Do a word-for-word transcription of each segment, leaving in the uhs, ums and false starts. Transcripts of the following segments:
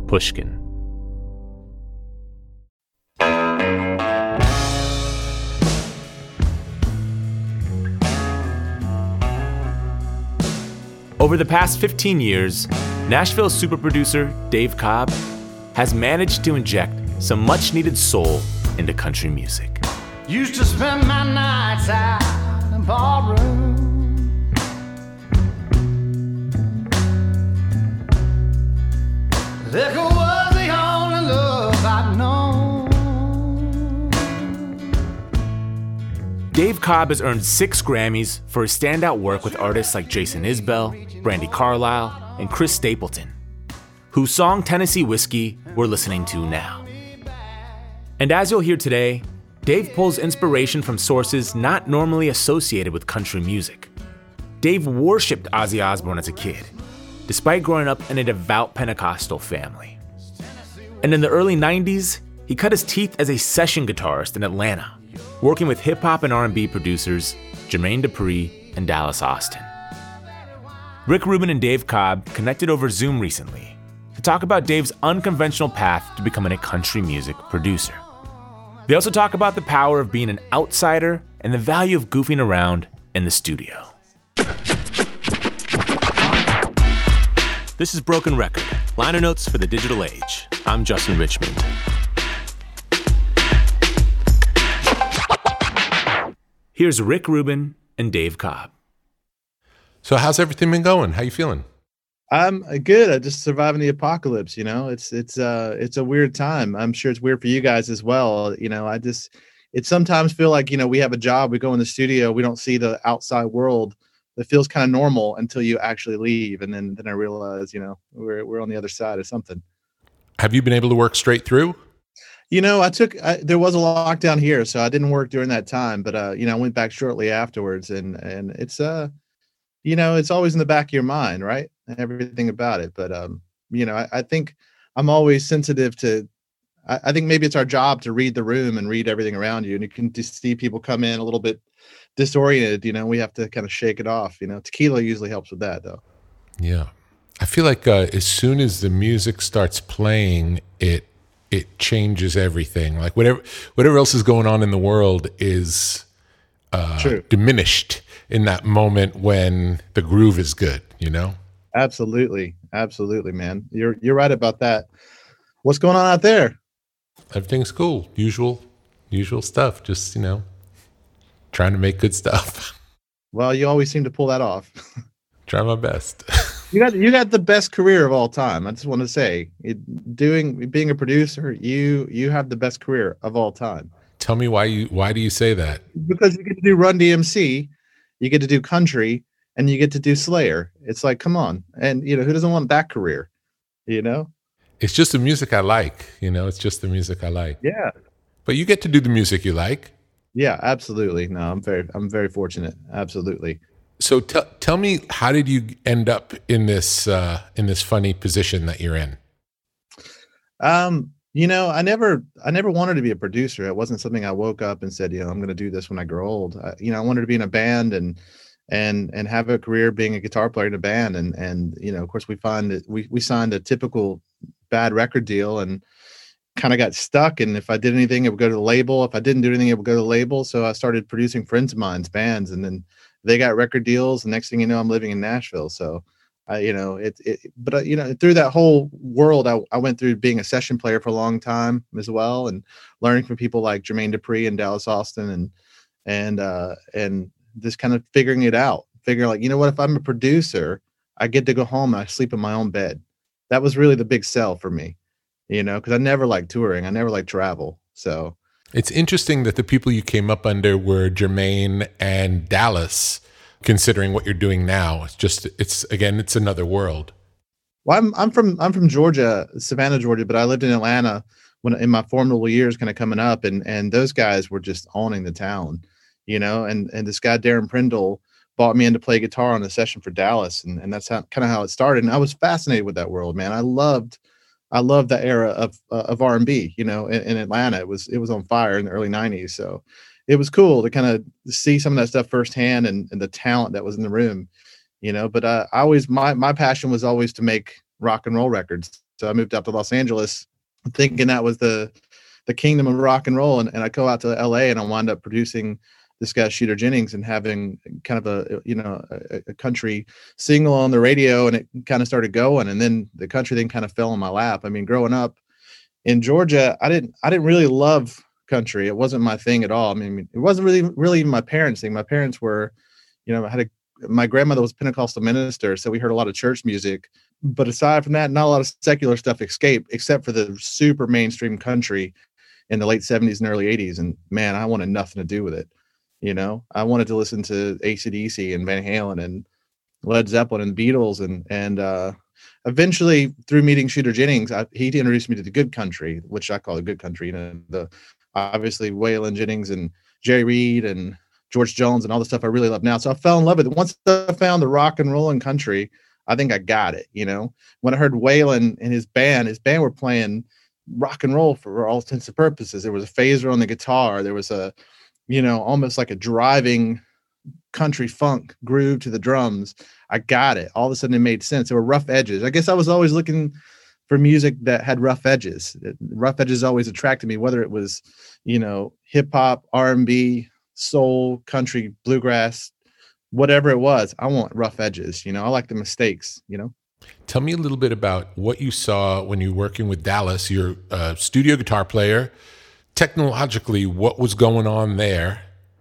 Pushkin. Over the past fifteen years, Nashville super producer Dave Cobb has managed to inject some much-needed soul into country music. Used to spend my nights out in a barroom. Liquor was the only love I'd known. Dave Cobb has earned six Grammys for his standout work with artists like Jason Isbell, Brandi Carlile, and Chris Stapleton, whose song Tennessee Whiskey we're listening to now. And as you'll hear today, Dave pulls inspiration from sources not normally associated with country music. Dave worshipped Ozzy Osbourne as a kid, despite growing up in a devout Pentecostal family. And in the early nineties, he cut his teeth as a session guitarist in Atlanta, working with hip-hop and R and B producers Jermaine Dupri and Dallas Austin. Rick Rubin and Dave Cobb connected over Zoom recently to talk about Dave's unconventional path to becoming a country music producer. They also talk about the power of being an outsider and the value of goofing around in the studio. This is Broken Record, liner notes for the digital age. I'm Justin Richmond. Here's Rick Rubin and Dave Cobb. So how's everything been going? How you feeling? I'm good. I just surviving the apocalypse. You know, it's it's uh it's a weird time. I'm sure it's weird for you guys as well. You know, I just it sometimes feel like, you know, we have a job, we go in the studio, we don't see the outside world. It feels kind of normal until you actually leave, and then then I realize, you know, we're we're on the other side of something. Have you been able to work straight through? You know, I took I, there was a lockdown here, so I didn't work during that time, but uh, you know, I went back shortly afterwards, and and it's uh, you know, it's always in the back of your mind, right? Everything about it, but um, you know, I, I think I'm always sensitive to. I, I think maybe it's our job to read the room and read everything around you, and you can just see people come in a little bit disoriented. You know, we have to kind of shake it off. You know, tequila usually helps with that, though. Yeah, I feel like uh, as soon as the music starts playing, it it changes everything. Like whatever whatever else is going on in the world is uh, diminished in that moment when the groove is good. You know. Absolutely, absolutely, man. You're you're right about that. What's going on out there? Everything's cool. Usual, usual stuff. Just, you know, trying to make good stuff. Well, you always seem to pull that off. Try my best. You got you got the best career of all time. I just want to say, it, doing being a producer, you you have the best career of all time. Tell me why you why do you say that? Because you get to do Run D M C, you get to do country, and you get to do Slayer. It's like, come on. And you know, who doesn't want that career? You know? It's just the music I like, you know, it's just the music I like. Yeah. But you get to do the music you like. Yeah, absolutely. No, I'm very I'm very fortunate. Absolutely. So t- tell me, how did you end up in this uh, in this funny position that you're in? Um, you know, I never I never wanted to be a producer. It wasn't something I woke up and said, you know, I'm going to do this when I grow old. I, you know, I wanted to be in a band and and and have a career being a guitar player in a band. And and you know, of course, we find that we we signed a typical bad record deal and kind of got stuck. And if I did anything, it would go to the label. If I didn't do anything, it would go to the label. So I started producing friends of mine's bands, and then they got record deals. And next thing you know, I'm living in Nashville. So I, you know, it, it but uh, you know, through that whole world, I, I went through being a session player for a long time as well, and learning from people like Jermaine Dupri and Dallas Austin, and and uh, and just kind of figuring it out, figuring like, you know what, if I'm a producer, I get to go home and I sleep in my own bed. That was really the big sell for me, you know, because I never liked touring. I never liked travel. So it's interesting that the people you came up under were Jermaine and Dallas, considering what you're doing now. It's just, it's again, it's another world. Well, I'm I'm from I'm from Georgia, Savannah, Georgia, but I lived in Atlanta when in my formidable years, kind of coming up, and and those guys were just owning the town, you know. And and this guy Darren Prindle brought me in to play guitar on a session for Dallas, and and that's how, kind of how it started. And I was fascinated with that world, man. I loved I loved the era of uh, of R and B, you know, in, in Atlanta. It was it was on fire in the early nineties, so it was cool to kind of see some of that stuff firsthand, and, and the talent that was in the room, you know. But uh, I always my my passion was always to make rock and roll records, So I moved out to Los Angeles thinking that was the the kingdom of rock and roll. And, and I go out to L A and I wound up producing this guy Shooter Jennings and having kind of a, you know, a, a country single on the radio, and it kind of started going. And then the country thing kind of fell in my lap. I mean, growing up in Georgia, I didn't, I didn't really love country. It wasn't my thing at all. I mean, it wasn't really, really even my parents' thing. My parents were, you know, I had a, my grandmother was a Pentecostal minister, so we heard a lot of church music. But aside from that, not a lot of secular stuff escaped, except for the super mainstream country in the late seventies and early eighties. And man, I wanted nothing to do with it. You know, I wanted to listen to A C D C and Van Halen and Led Zeppelin and Beatles. And, and, uh, eventually through meeting Shooter Jennings, I, he introduced me to the good country, which I call the good country, you know, the, obviously Waylon Jennings and Jerry Reed and George Jones and all the stuff I really love now. So I fell in love with it. Once I found the rock and roll and country, I think I got it. You know, when I heard Waylon and his band, his band were playing rock and roll for all intents and purposes. There was a phaser on the guitar. There was a, you know, almost like a driving country funk groove to the drums. I got it. All of a sudden it made sense. There were rough edges. I guess I was always looking for music that had rough edges. Rough edges always attracted me, whether it was, you know, hip hop, R and B, soul, country, bluegrass, whatever it was. I want rough edges. You know, I like the mistakes, you know. Tell me a little bit about what you saw when you were working with Dallas. You're a studio guitar player. Technologically, what was going on there,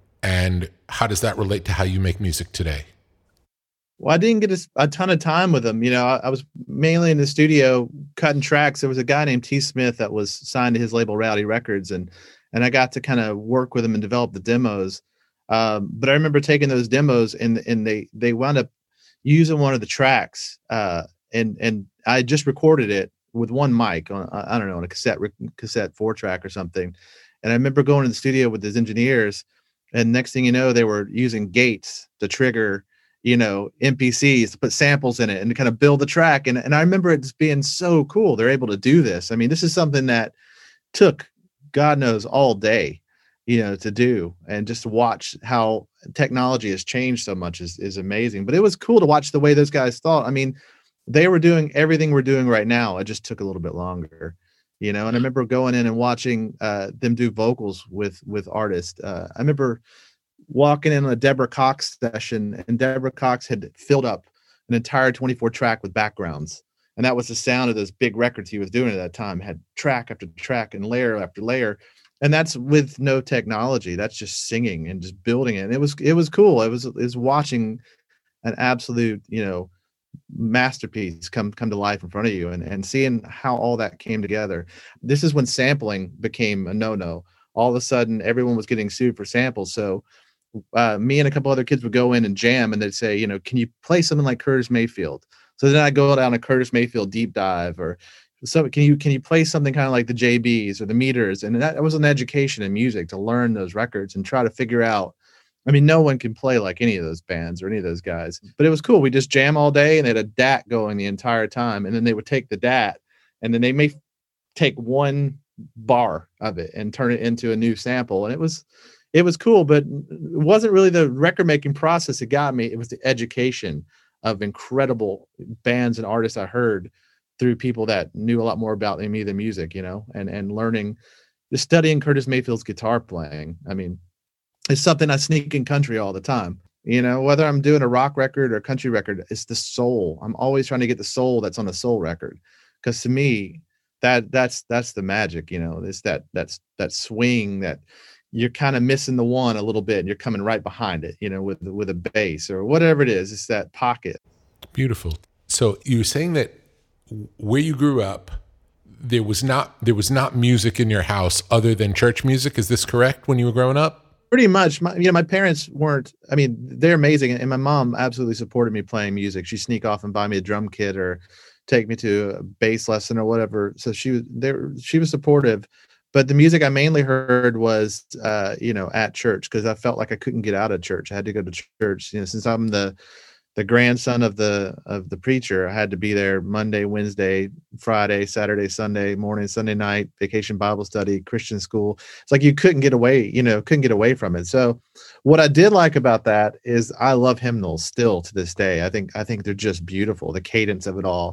and how does that relate to how you make music today? Well, I didn't get a, a ton of time with him. You know, I, I was mainly in the studio cutting tracks. There was a guy named T. Smith that was signed to his label Rowdy Records, and and I got to kind of work with him and develop the demos. Um, but I remember taking those demos, and and they they wound up using one of the tracks, uh, and and I just recorded it with one mic on, I don't know, on a cassette cassette four track or something. And I remember going to the studio with his engineers, and next thing you know, they were using gates to trigger, you know, M P Cs to put samples in it and to kind of build the track. And, and I remember it just being so cool. They're able to do this. I mean, this is something that took, God knows, all day, you know, to do. And just to watch how technology has changed so much is, is amazing. But it was cool to watch the way those guys thought. I mean, they were doing everything we're doing right now. It just took a little bit longer, you know. And I remember going in and watching uh, them do vocals with, with artists. Uh, I remember walking in on a Deborah Cox session, and Deborah Cox had filled up an entire twenty-four track with backgrounds. And that was the sound of those big records he was doing at that time, had track after track and layer after layer. And that's with no technology. That's just singing and just building it. And it was, it was cool. It was, it was watching an absolute, you know, masterpiece come, come to life in front of you, and, and seeing how all that came together. This is when sampling became a no-no. All of a sudden, everyone was getting sued for samples. So uh, me and a couple other kids would go in and jam, and they'd say, you know, can you play something like Curtis Mayfield? So then I go down a Curtis Mayfield deep dive, or so can you, can you play something kind of like the J Bs or the Meters? And that, that was an education in music, to learn those records and try to figure out. I mean, no one can play like any of those bands or any of those guys, but it was cool. We just jam all day, and they had a D A T going the entire time. And then they would take the D A T, and then they may take one bar of it and turn it into a new sample. And it was, it was cool, but it wasn't really the record making process that got me. It was the education of incredible bands and artists I heard through people that knew a lot more about me than music, you know, and, and learning, just studying Curtis Mayfield's guitar playing. I mean, it's something I sneak in country all the time, you know, whether I'm doing a rock record or a country record, it's the soul. I'm always trying to get the soul that's on the soul record. Cause to me, that that's, that's the magic, you know, it's that, that's, that swing that you're kind of missing the one a little bit, and you're coming right behind it, you know, with, with a bass or whatever it is. It's that pocket. Beautiful. So you were saying that where you grew up, there was not, there was not music in your house other than church music. Is this correct when you were growing up? Pretty much. My, you know, my parents weren't, I mean, they're amazing. And my mom absolutely supported me playing music. She'd sneak off and buy me a drum kit or take me to a bass lesson or whatever. So she was there, she was supportive, but the music I mainly heard was, uh, you know, at church, because I felt like I couldn't get out of church. I had to go to church, you know, since I'm the, the grandson of the, of the preacher. I had to be there Monday, Wednesday, Friday, Saturday, Sunday morning, Sunday night, vacation Bible study, Christian school. It's like, you couldn't get away, you know, couldn't get away from it. So what I did like about that is I love hymnals still to this day. I think, I think they're just beautiful, the cadence of it all.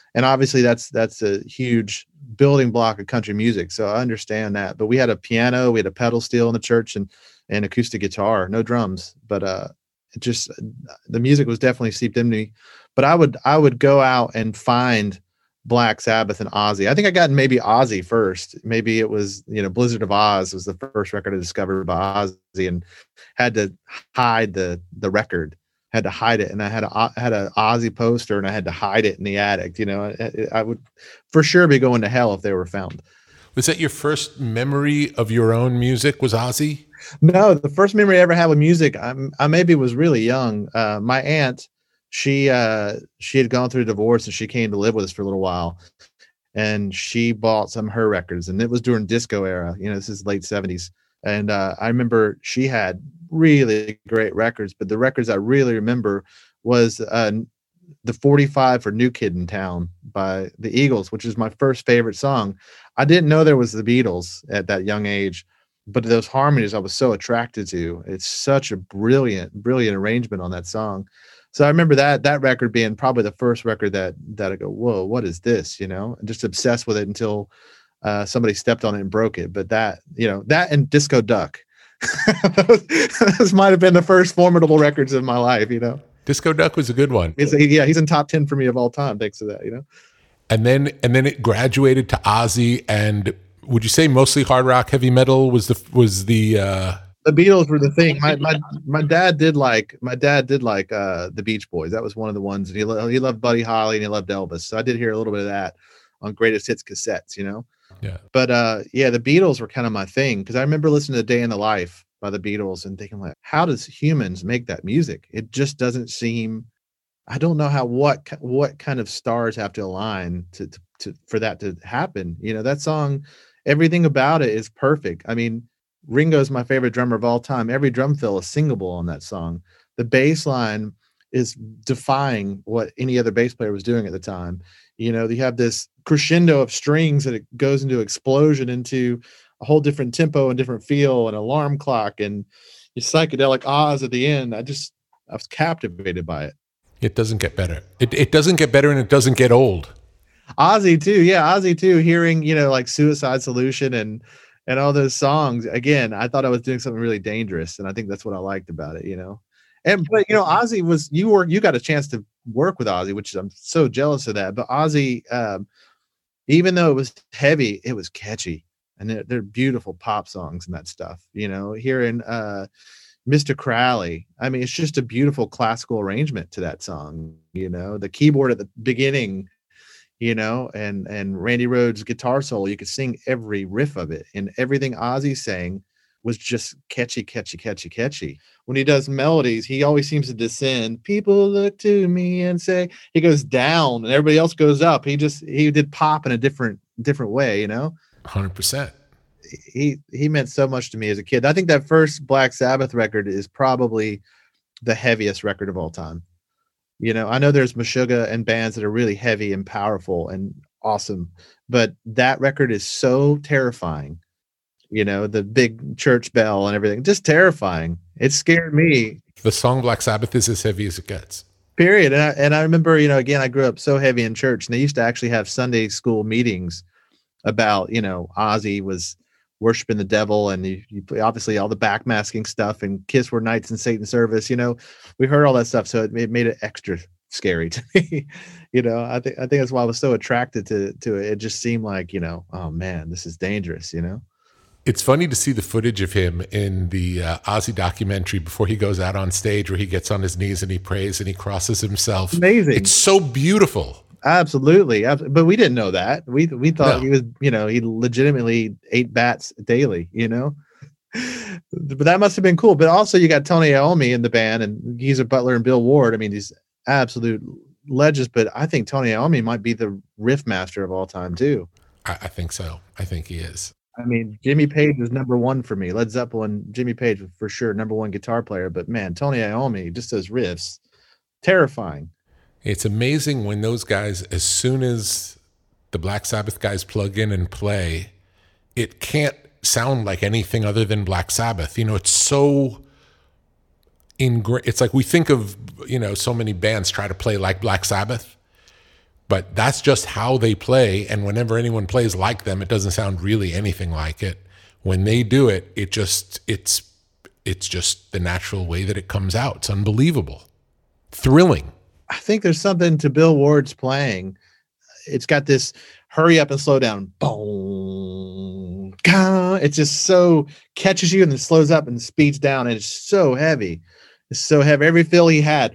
and obviously that's that's a huge building block of country music. So I understand that. But we had a piano, we had a pedal steel in the church, and and acoustic guitar, no drums. But uh, it just the music was definitely seeped into me. But I would I would go out and find Black Sabbath and Ozzy. I think I got maybe Ozzy first. Maybe it was, you know, Blizzard of Oz was the first record I discovered by Ozzy, and had to hide the the record, had to hide it. And I had a I had a Ozzy poster, and I had to hide it in the attic. You know, I, I would for sure be going to hell if they were found. Was that your first memory of your own music, was Ozzy? No, the first memory I ever had with music, I'm, I maybe was really young. Uh, my aunt, she uh she had gone through a divorce, and she came to live with us for a little while, and she bought some of her records, and it was during disco era, you know, this is late seventies. And uh I remember she had really great records, but the records I really remember was uh the forty-five for New Kid in Town by the Eagles, which is my first favorite song. I didn't know there was the Beatles at that young age, but those harmonies I was so attracted to. It's such a brilliant brilliant arrangement on that song. So I remember that that record being probably the first record that that I go, whoa, what is this? You know, and just obsessed with it until uh, somebody stepped on it and broke it. But that, you know, that and Disco Duck, those, those might have been the first formidable records of my life. You know, Disco Duck was a good one. It's, yeah, he's in top ten for me of all time thanks to that. You know, and then and then it graduated to Ozzy, and would you say mostly hard rock, heavy metal was the was the uh the Beatles were the thing. My my my dad did like my dad did like uh the Beach Boys. That was one of the ones. And he lo- he loved Buddy Holly, and he loved Elvis. So I did hear a little bit of that on greatest hits cassettes, you know. Yeah. But uh yeah, the Beatles were kind of my thing, because I remember listening to Day in the Life by the Beatles and thinking, like, how does humans make that music? It just doesn't seem. I don't know how what what kind of stars have to align to to, to for that to happen. You know, that song, everything about it is perfect. I mean, Ringo's my favorite drummer of all time. Every drum fill is singable on that song. The bass line is defying what any other bass player was doing at the time. You know, you have this crescendo of strings that it goes into explosion, into a whole different tempo and different feel, and alarm clock, and your psychedelic Oz at the end. I just, I was captivated by it. It doesn't get better. It it doesn't get better, and it doesn't get old. Ozzy too. Yeah, Ozzy too. Hearing, you know, like Suicide Solution and and all those songs, again, I thought I was doing something really dangerous, and I think that's what I liked about it, you know. And but you know, Ozzy was you were you got a chance to work with Ozzy, which I'm so jealous of that. But Ozzy, um, even though it was heavy, it was catchy, and they're, they're beautiful pop songs and that stuff. You know, hearing uh, Mister Crowley, I mean, it's just a beautiful classical arrangement to that song. You know, the keyboard at the beginning, you know, and and Randy Rhoads' guitar solo, you could sing every riff of it, and everything Ozzy sang was just catchy, catchy, catchy, catchy. When he does melodies, he always seems to descend. People look to me and say, he goes down, and everybody else goes up. He just he did pop in a different different way, you know. one hundred percent. He he meant so much to me as a kid. I think that first Black Sabbath record is probably the heaviest record of all time. You know, I know there's Meshuggah and bands that are really heavy and powerful and awesome, but that record is so terrifying. You know, the big church bell and everything, just terrifying. It scared me. The song Black Sabbath is as heavy as it gets. Period. And I, and I remember, you know, again, I grew up so heavy in church, and they used to actually have Sunday school meetings about, you know, Ozzy was worshiping the devil, and you, you obviously all the backmasking stuff, and Kiss were Knights in Satan service. You know, we heard all that stuff, so it, it made it extra scary to me. You know, I think I think that's why I was so attracted to to it. It just seemed like, you know, oh man, this is dangerous. You know. It's funny to see the footage of him in the uh, Ozzy documentary before he goes out on stage, where he gets on his knees and he prays and he crosses himself. Amazing. It's so beautiful. Absolutely. But we didn't know that. We we thought No. he was, you know, he legitimately ate bats daily, you know. But that must have been cool. But also you got Tony Iommi in the band, and Geezer Butler and Bill Ward. I mean, these absolute legends. But I think Tony Iommi might be the riff master of all time too. I, I think so. I think he is. I mean, Jimmy Page is number one for me. Led Zeppelin, Jimmy Page was for sure number one guitar player. But man, Tony Iommi, just those riffs, terrifying. It's amazing when those guys, as soon as the Black Sabbath guys plug in and play, it can't sound like anything other than Black Sabbath. You know, it's so ingra- It's like we think of, you know, so many bands try to play like Black Sabbath, but that's just how they play. And whenever anyone plays like them, it doesn't sound really anything like it. When they do it, it just, it's, it's just the natural way that it comes out. It's unbelievable. Thrilling. I think there's something to Bill Ward's playing. It's got this hurry up and slow down. Boom. It just so catches you and then slows up and speeds down. And it's so heavy. It's so heavy. Every fill he had,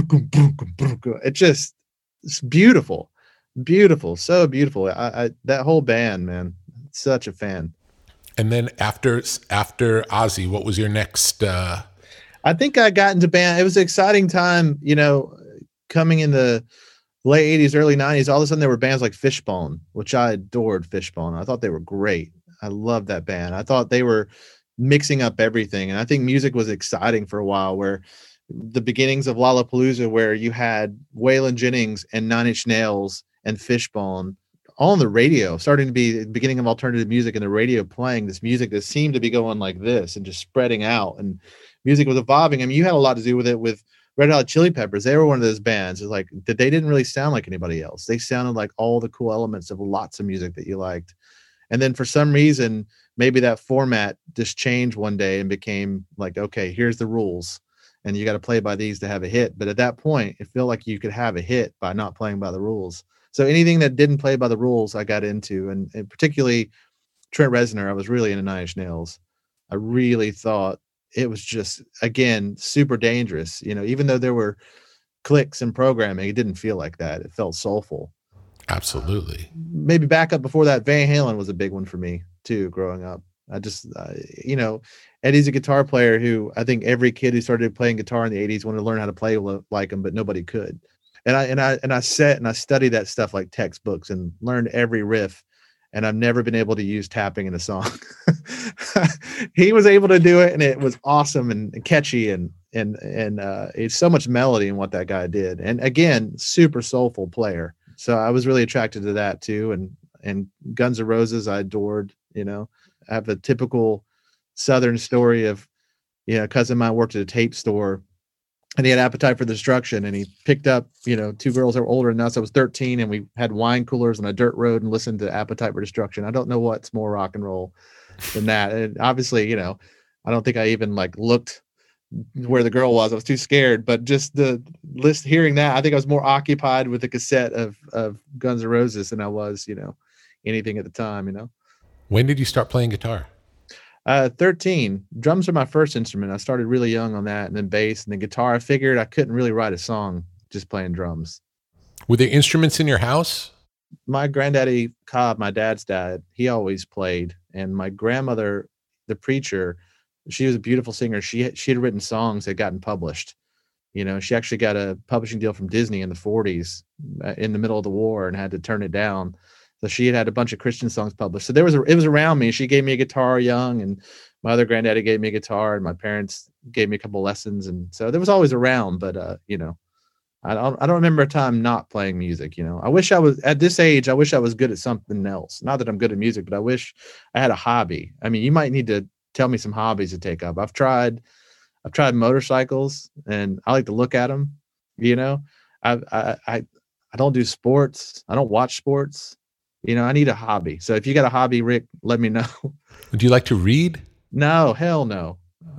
it just, it's beautiful. Beautiful. So beautiful. I, I that whole band, man, such a fan. And then after after Ozzy, what was your next? Uh... I think I got into band. It was an exciting time, you know, coming in the late eighties, early nineties. All of a sudden, there were bands like Fishbone, which I adored. Fishbone. I thought they were great. I loved that band. I thought they were mixing up everything, and I think music was exciting for a while. Where the beginnings of Lollapalooza, where you had Waylon Jennings and Nine Inch Nails and Fishbone all on the radio, starting to be the beginning of alternative music, and the radio playing this music that seemed to be going like this and just spreading out, and music was evolving. I mean, you had a lot to do with it with Red Hot Chili Peppers. They were one of those bands. It's like that they didn't really sound like anybody else. They sounded like all the cool elements of lots of music that you liked. And then for some reason, maybe that format just changed one day and became like, okay, here's the rules, and you got to play by these to have a hit. But at that point, it felt like you could have a hit by not playing by the rules. So anything that didn't play by the rules, I got into, and, and particularly Trent Reznor. I was really into Nine Inch Nails. I really thought it was just, again, super dangerous. You know, even though there were clicks and programming, it didn't feel like that. It felt soulful. Absolutely. Maybe back up before that, Van Halen was a big one for me too, growing up. I just, uh, you know, Eddie's a guitar player who I think every kid who started playing guitar in the eighties wanted to learn how to play like him, but nobody could. And I, and I, and I sat and I studied that stuff like textbooks and learned every riff. And I've never been able to use tapping in a song. He was able to do it, and it was awesome and catchy, and, and, and, uh, it's so much melody in what that guy did. And again, super soulful player. So I was really attracted to that too. And, and Guns N' Roses, I adored, you know. I have a typical Southern story of, you know, a cousin of mine worked at a tape store, and he had Appetite for Destruction, and he picked up, you know, two girls that were older than us. I was thirteen, and we had wine coolers on a dirt road and listened to Appetite for Destruction. I don't know what's more rock and roll than that. And obviously, you know, I don't think I even like looked where the girl was. I was too scared, but just the list, hearing that, I think I was more occupied with the cassette of, of Guns N' Roses than I was, you know, anything at the time, you know. When did you start playing guitar? Uh, thirteen. Drums are my first instrument. I started really young on that, and then bass, and then guitar. I figured I couldn't really write a song just playing drums. Were there instruments in your house? My granddaddy Cobb, my dad's dad, he always played. And my grandmother, the preacher, she was a beautiful singer. She she had written songs that had gotten published. You know, she actually got a publishing deal from Disney in the forties, uh, in the middle of the war, and had to turn it down. So she had had a bunch of Christian songs published. So there was a, it was around me. She gave me a guitar young, and my other granddaddy gave me a guitar, and my parents gave me a couple lessons. And so there was always around, but, uh, you know, I don't, I don't remember a time not playing music. You know, I wish I was at this age. I wish I was good at something else. Not that I'm good at music, but I wish I had a hobby. I mean, you might need to tell me some hobbies to take up. I've tried, I've tried motorcycles, and I like to look at them. You know, I, I, I, I don't do sports. I don't watch sports. You know, I need a hobby. So if you got a hobby, Rick, let me know. Do you like to read? No, hell no.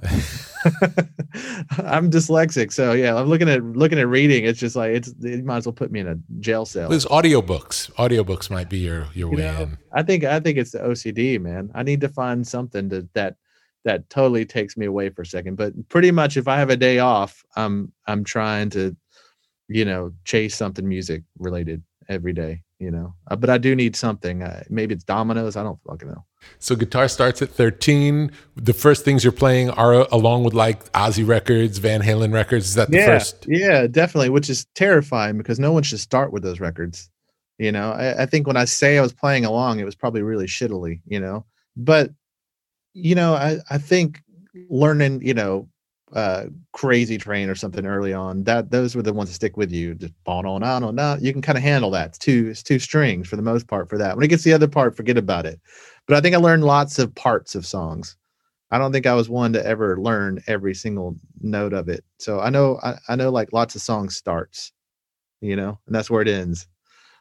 I'm dyslexic, so yeah, I'm looking at looking at reading. It's just like, it's it might as well put me in a jail cell. There's audiobooks. Audiobooks might be your your you way know, in. I think I think it's the O C D, man. I need to find something to, that that totally takes me away for a second. But pretty much, if I have a day off, I'm I'm trying to, you know, chase something music related every day. You know, uh, but I do need something. Uh, maybe it's dominoes. I don't fucking know. So guitar starts at thirteen. The first things you're playing are along with like Ozzy records, Van Halen records. Is that the yeah, first? Yeah, definitely. Which is terrifying because no one should start with those records. You know, I, I think when I say I was playing along, it was probably really shittily, you know, but, you know, I, I think learning, you know, uh Crazy Train or something early on, that those were the ones that stick with you. Just on on on on on. You can kind of handle that. It's two it's two strings for the most part for that. When it gets to the other part, forget about it. But I think I learned lots of parts of songs. I don't think I was one to ever learn every single note of it. So I know I, I know like lots of songs starts, you know, and that's where it ends.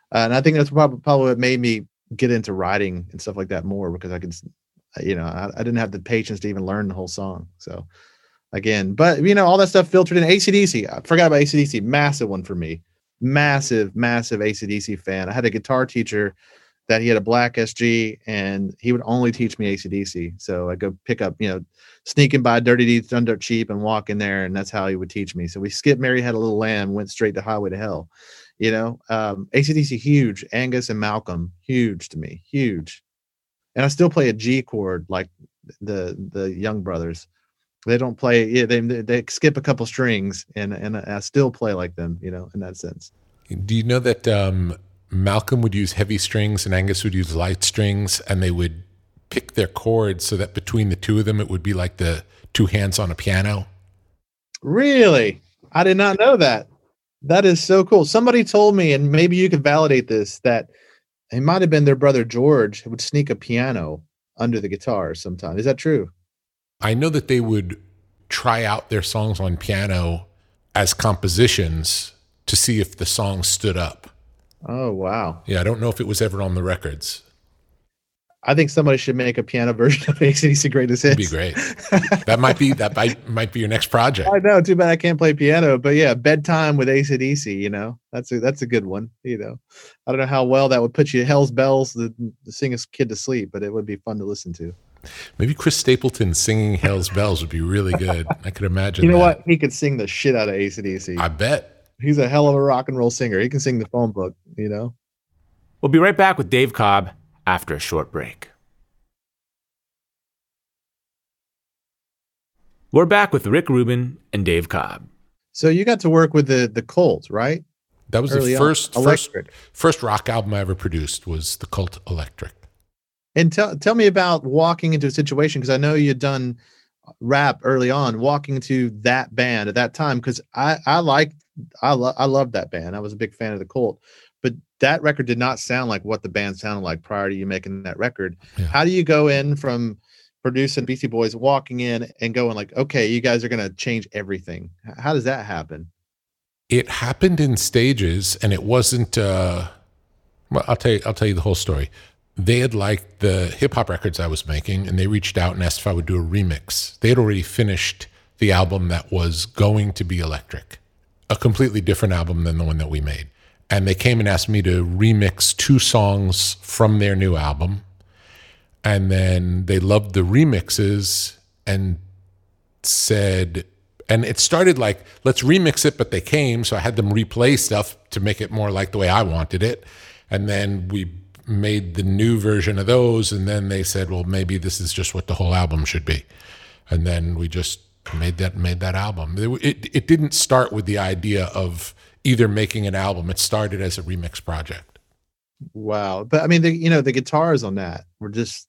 Uh, and I think that's probably probably what made me get into writing and stuff like that more because I could, you know, I, I didn't have the patience to even learn the whole song. So again, but you know, all that stuff filtered in. A C D C, I forgot about A C D C, massive one for me. Massive, massive A C D C fan. I had a guitar teacher that he had a black S G and he would only teach me A C D C. So I go pick up, you know, sneaking by Dirty Deeds Done Dirt Cheap and walk in there. And that's how he would teach me. So we skipped Mary Had a Little Lamb, went straight to Highway to Hell. You know, um, A C D C, huge. Angus and Malcolm, huge to me, huge. And I still play a G chord like the the Young Brothers. They don't play, yeah, they they skip a couple strings, and and I still play like them, you know, in that sense. Do you know that um, Malcolm would use heavy strings and Angus would use light strings, and they would pick their chords so that between the two of them, it would be like the two hands on a piano? Really? I did not know that. That is so cool. Somebody told me, and maybe you could validate this, that it might have been their brother George who would sneak a piano under the guitar sometimes. Is that true? I know that they would try out their songs on piano as compositions to see if the song stood up. Oh, wow. Yeah, I don't know if it was ever on the records. I think somebody should make a piano version of A C D C Greatest Hits. That'd be great. That might be that might, might be your next project. I know. Too bad I can't play piano, but yeah, bedtime with A C D C. You know, that's a that's a good one. You know, I don't know how well that would put you Hell's Bells to, to sing a kid to sleep, but it would be fun to listen to. Maybe Chris Stapleton singing Hell's Bells would be really good. I could imagine. You know that. what? He could sing the shit out of A C D C. I bet. He's a hell of a rock and roll singer. He can sing the phone book. You know. We'll be right back with Dave Cobb after a short break. We're back with Rick Rubin and Dave Cobb. So you got to work with the the Cult, right? That was Early the first on. first Electric. first rock album I ever produced was the Cult Electric. And tell tell me about walking into a situation, because I know you'd done rap early on, walking into that band at that time, because I I liked I lo- I loved that band. I was a big fan of the Cult, but that record did not sound like what the band sounded like prior to you making that record. Yeah. How do you go in from producing Beastie Boys, walking in and going like, okay, you guys are going to change everything? How does that happen? It happened in stages, and it wasn't. Uh, well, I'll tell you. I'll tell you the whole story. They had liked the hip hop records I was making, and they reached out and asked if I would do a remix. They had already finished the album that was going to be Electric, a completely different album than the one that we made. And they came and asked me to remix two songs from their new album. And then they loved the remixes and said, and it started like, let's remix it, but they came, so I had them replay stuff to make it more like the way I wanted it. And then we made the new version of those, and then they said, well, maybe this is just what the whole album should be. And then we just made that made that album. It, it, it didn't start with the idea of either making an album. It started as a remix project. Wow. But I mean, the, you know, the guitars on that were just,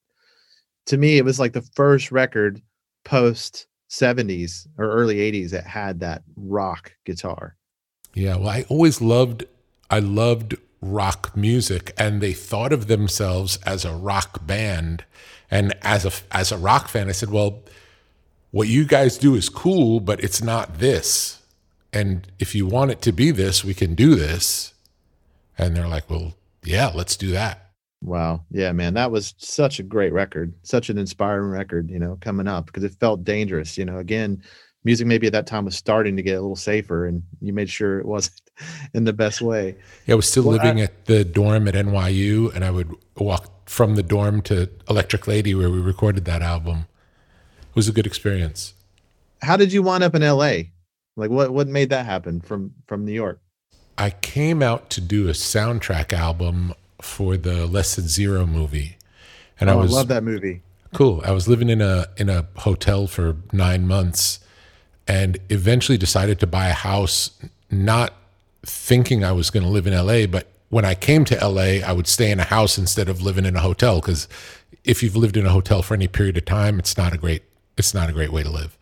to me, it was like the first record post seventies or early eighties that had that rock guitar. Yeah, well, I always loved, I loved rock music, and they thought of themselves as a rock band. And as a as a rock fan, I said, well, what you guys do is cool, but it's not this. And if you want it to be this, we can do this. And they're like, well, yeah, let's do that. Wow. Yeah, man, that was such a great record, such an inspiring record, you know, coming up, because it felt dangerous. You know, again, music maybe at that time was starting to get a little safer, and you made sure it wasn't in the best way. Yeah, I was still well, living I, at the dorm at N Y U, and I would walk from the dorm to Electric Lady, where we recorded that album. It was a good experience. How did you wind up in L A? Like, what what made that happen from from New York? I came out to do a soundtrack album for the Less Than Zero movie, and oh, I was I love that movie. Cool. I was living in a in a hotel for nine months, and eventually decided to buy a house, not thinking I was going to live in L A. But when I came to L A, I would stay in a house instead of living in a hotel, because if you've lived in a hotel for any period of time, it's not a great it's not a great way to live.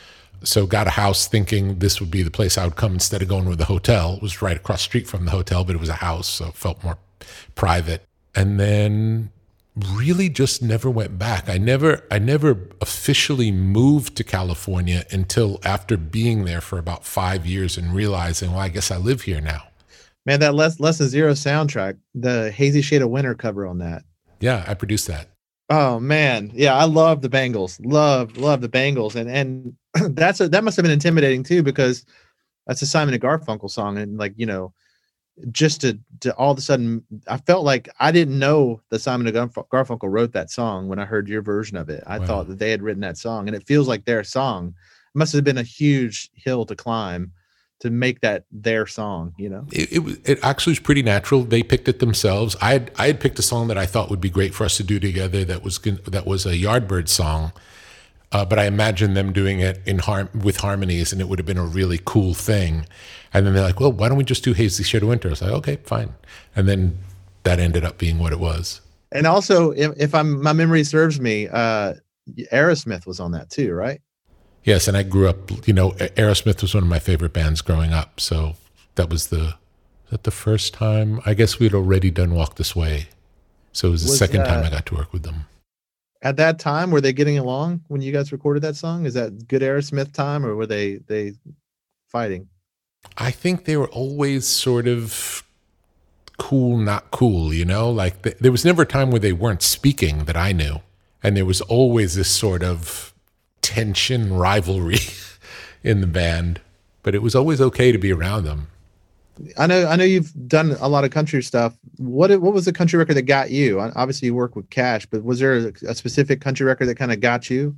So got a house thinking this would be the place I would come instead of going with the hotel. It was right across the street from the hotel, but it was a house, so it felt more private. And then really just never went back. I never I never officially moved to California until after being there for about five years and realizing, well, I guess I live here now. Man, that less less than zero soundtrack, the Hazy Shade of Winter cover on that. Yeah, I produced that. Oh man, yeah, I love the Bangles. Love, love the Bangles, and and that's a, that must have been intimidating too, because that's a Simon and Garfunkel song, and like you know, just to to all of a sudden, I felt like I didn't know that Simon and Garf- Garfunkel wrote that song when I heard your version of it. I Wow. thought that they had written that song, and it feels like their song. It must have been a huge hill to climb to make that their song, you know. It, it was it actually was pretty natural. They picked it themselves. I had I had picked a song that I thought would be great for us to do together. That was gon- that was a Yardbird song, uh, but I imagined them doing it in harm with harmonies, and it would have been a really cool thing. And then they're like, "Well, why don't we just do Hazy Shade of Winter?" I was like, "Okay, fine." And then that ended up being what it was. And also, if, if I'm my memory serves me, uh, Aerosmith was on that too, right? Yes, and I grew up. You know, Aerosmith was one of my favorite bands growing up. So that was the that the first time. I guess we'd already done Walk This Way, so it was the Was, second time uh, I got to work with them. At that time, were they getting along when you guys recorded that song? Is that good Aerosmith time, or were they they fighting? I think they were always sort of cool, not cool, you know? Like th- there was never a time where they weren't speaking that I knew. And there was always this sort of tension, rivalry in the band. But it was always okay to be around them. I know I know you've done a lot of country stuff. What what was the country record that got you? Obviously, you work with Cash, but was there a, a specific country record that kind of got you?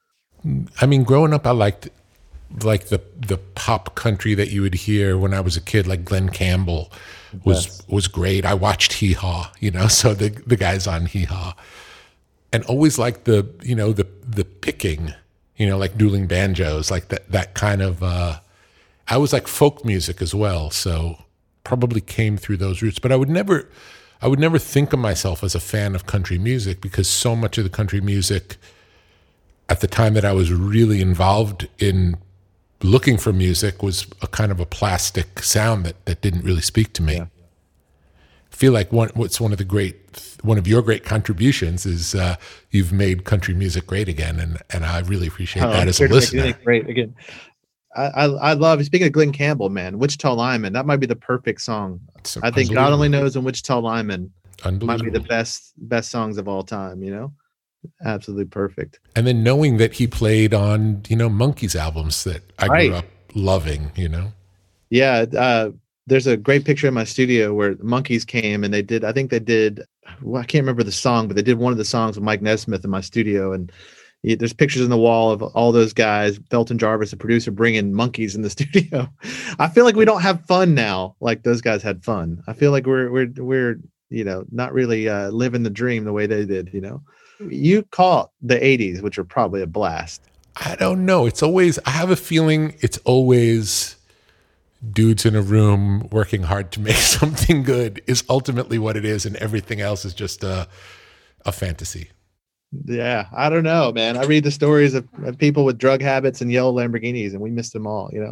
I mean, growing up, I liked like the the pop country that you would hear when I was a kid, like Glenn Campbell was Yes. was great. I watched Hee Haw, you know, so the the guys on Hee Haw, and always like the you know the the picking, you know, like dueling banjos, like that that kind of. Uh, I was like folk music as well, so probably came through those roots. But I would never, I would never think of myself as a fan of country music because so much of the country music at the time that I was really involved in looking for music was a kind of a plastic sound that, that didn't really speak to me. Yeah. I feel like one, what's one of the great, one of your great contributions is uh, you've made country music great again, and and I really appreciate Oh, that I'm as a here to make listener. anything great again. I, I I love. Speaking of Glenn Campbell, man, Wichita Lineman. That might be the perfect song. It's I think God Only unbelievable. Knows and Wichita Lineman might be the Unbelievable. best best songs of all time. You know, absolutely perfect. And then knowing that he played on, you know, Monkees albums that I Right. grew up loving, you know. Yeah, uh, there's a great picture in my studio where the Monkees came and they did. I think they did. Well, I can't remember the song, but they did one of the songs with Mike Nesmith in my studio, and yeah, there's pictures on the wall of all those guys. Felton Jarvis, the producer, bringing Monkees in the studio. I feel like we don't have fun now, like those guys had fun. I feel like we're we're we're you know not really uh, living the dream the way they did. You know, you caught the eighties, which are probably a blast. I don't know. It's always, I have a feeling it's always dudes in a room working hard to make something good is ultimately what it is, and everything else is just a, a fantasy. Yeah, I don't know, man. I read the stories of, of people with drug habits and yellow Lamborghinis, and we missed them all. You know.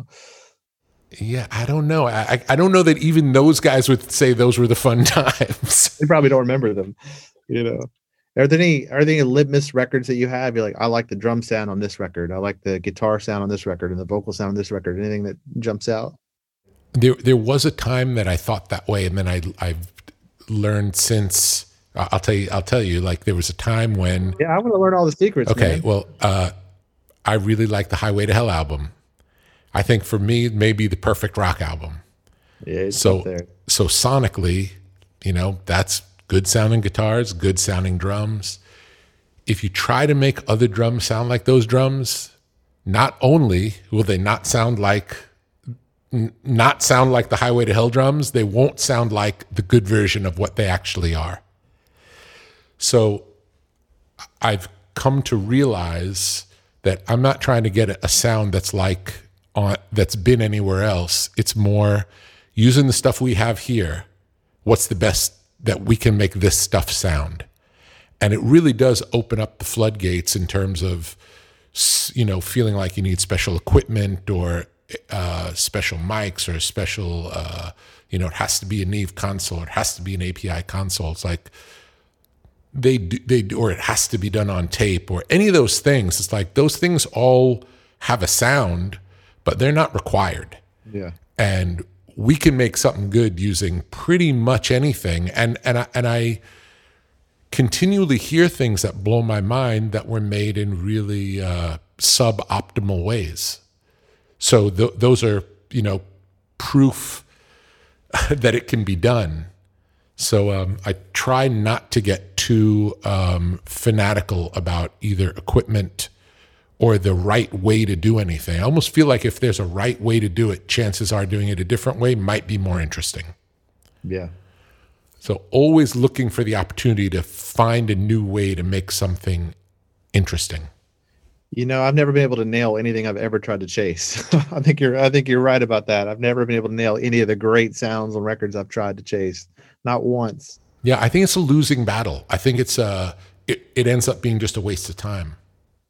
Yeah, I don't know. I, I I don't know that even those guys would say those were the fun times. They probably don't remember them, you know. Are there any are there any litmus records that you have? You're like, I like the drum sound on this record. I like the guitar sound on this record and the vocal sound on this record. Anything that jumps out? There there was a time that I thought that way, and then I I've learned since. I'll tell you. I'll tell you. Like there was a time when. Yeah, I want to learn all the secrets. Okay, man. well, uh, I really like the Highway to Hell album. I think for me, it may be the perfect rock album. Yeah, it's So up there. so sonically, you know, that's good sounding guitars, good sounding drums. If you try to make other drums sound like those drums, not only will they not sound like n- not sound like the Highway to Hell drums, they won't sound like the good version of what they actually are. So I've come to realize that I'm not trying to get a sound that's like on that's been anywhere else. It's more using the stuff we have here. What's the best that we can make this stuff sound? And it really does open up the floodgates in terms of, s- you know, feeling like you need special equipment or uh, special mics or special, uh, you know, it has to be a Neve console, it has to be an A P I console. It's like they do, they do, or it has to be done on tape or any of those things. It's like those things all have a sound, but they're not required. Yeah. And we can make something good using pretty much anything. And and I, and I continually hear things that blow my mind that were made in really uh, suboptimal ways. So th- those are, you know, proof that it can be done. So um, I try not to get too um, fanatical about either equipment or the right way to do anything. I almost feel like if there's a right way to do it, chances are doing it a different way might be more interesting. Yeah. So always looking for the opportunity to find a new way to make something interesting. You know, I've never been able to nail anything I've ever tried to chase. I think you're I think you're right about that. I've never been able to nail any of the great sounds on records I've tried to chase. Not once. Yeah, I think it's a losing battle. I think it's uh it, it ends up being just a waste of time.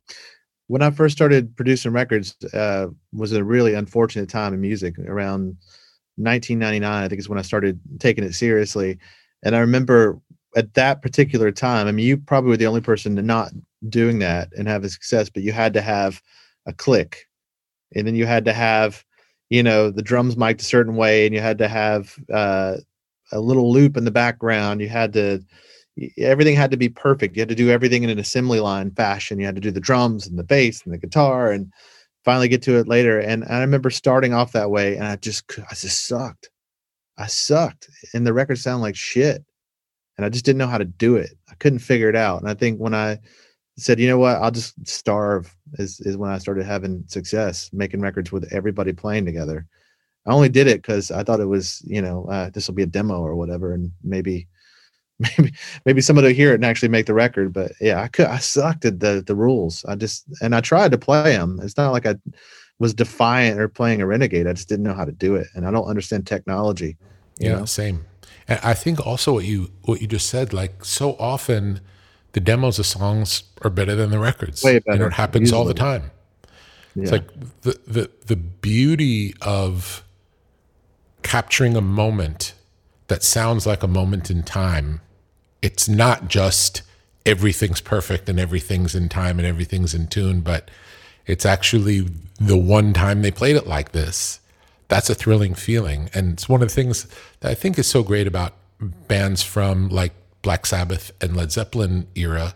When I first started producing records, uh, was a really unfortunate time in music. Around nineteen ninety-nine, I think is when I started taking it seriously. And I remember at that particular time, I mean, you probably were the only person to not doing that and have a success, but you had to have a click, and then you had to have, you know, the drums mic'd a certain way, and you had to have uh, a little loop in the background. You had to, everything had to be perfect. You had to do everything in an assembly line fashion. You had to do the drums and the bass and the guitar, and finally get to it later. And I remember starting off that way, and I just, I just sucked. I sucked, and the record sounded like shit. And I just didn't know how to do it. I couldn't figure it out. And I think when I said, you know what, I'll just starve, is, is when I started having success, making records with everybody playing together. I only did it because I thought it was, you know, uh, this will be a demo or whatever. And maybe, maybe, maybe somebody will hear it and actually make the record. But yeah, I could, I sucked at the, the rules. I just, and I tried to play them. It's not like I was defiant or playing a renegade. I just didn't know how to do it. And I don't understand technology. You Yeah, know? same. And I think also what you what you just said, like so often the demos of songs are better than the records. Way You better, know, it happens all the easily. time. Yeah. It's like the, the the beauty of capturing a moment that sounds like a moment in time. It's not just everything's perfect and everything's in time and everything's in tune, but it's actually the one time they played it like this. That's a thrilling feeling. And it's one of the things that I think is so great about bands from like Black Sabbath and Led Zeppelin era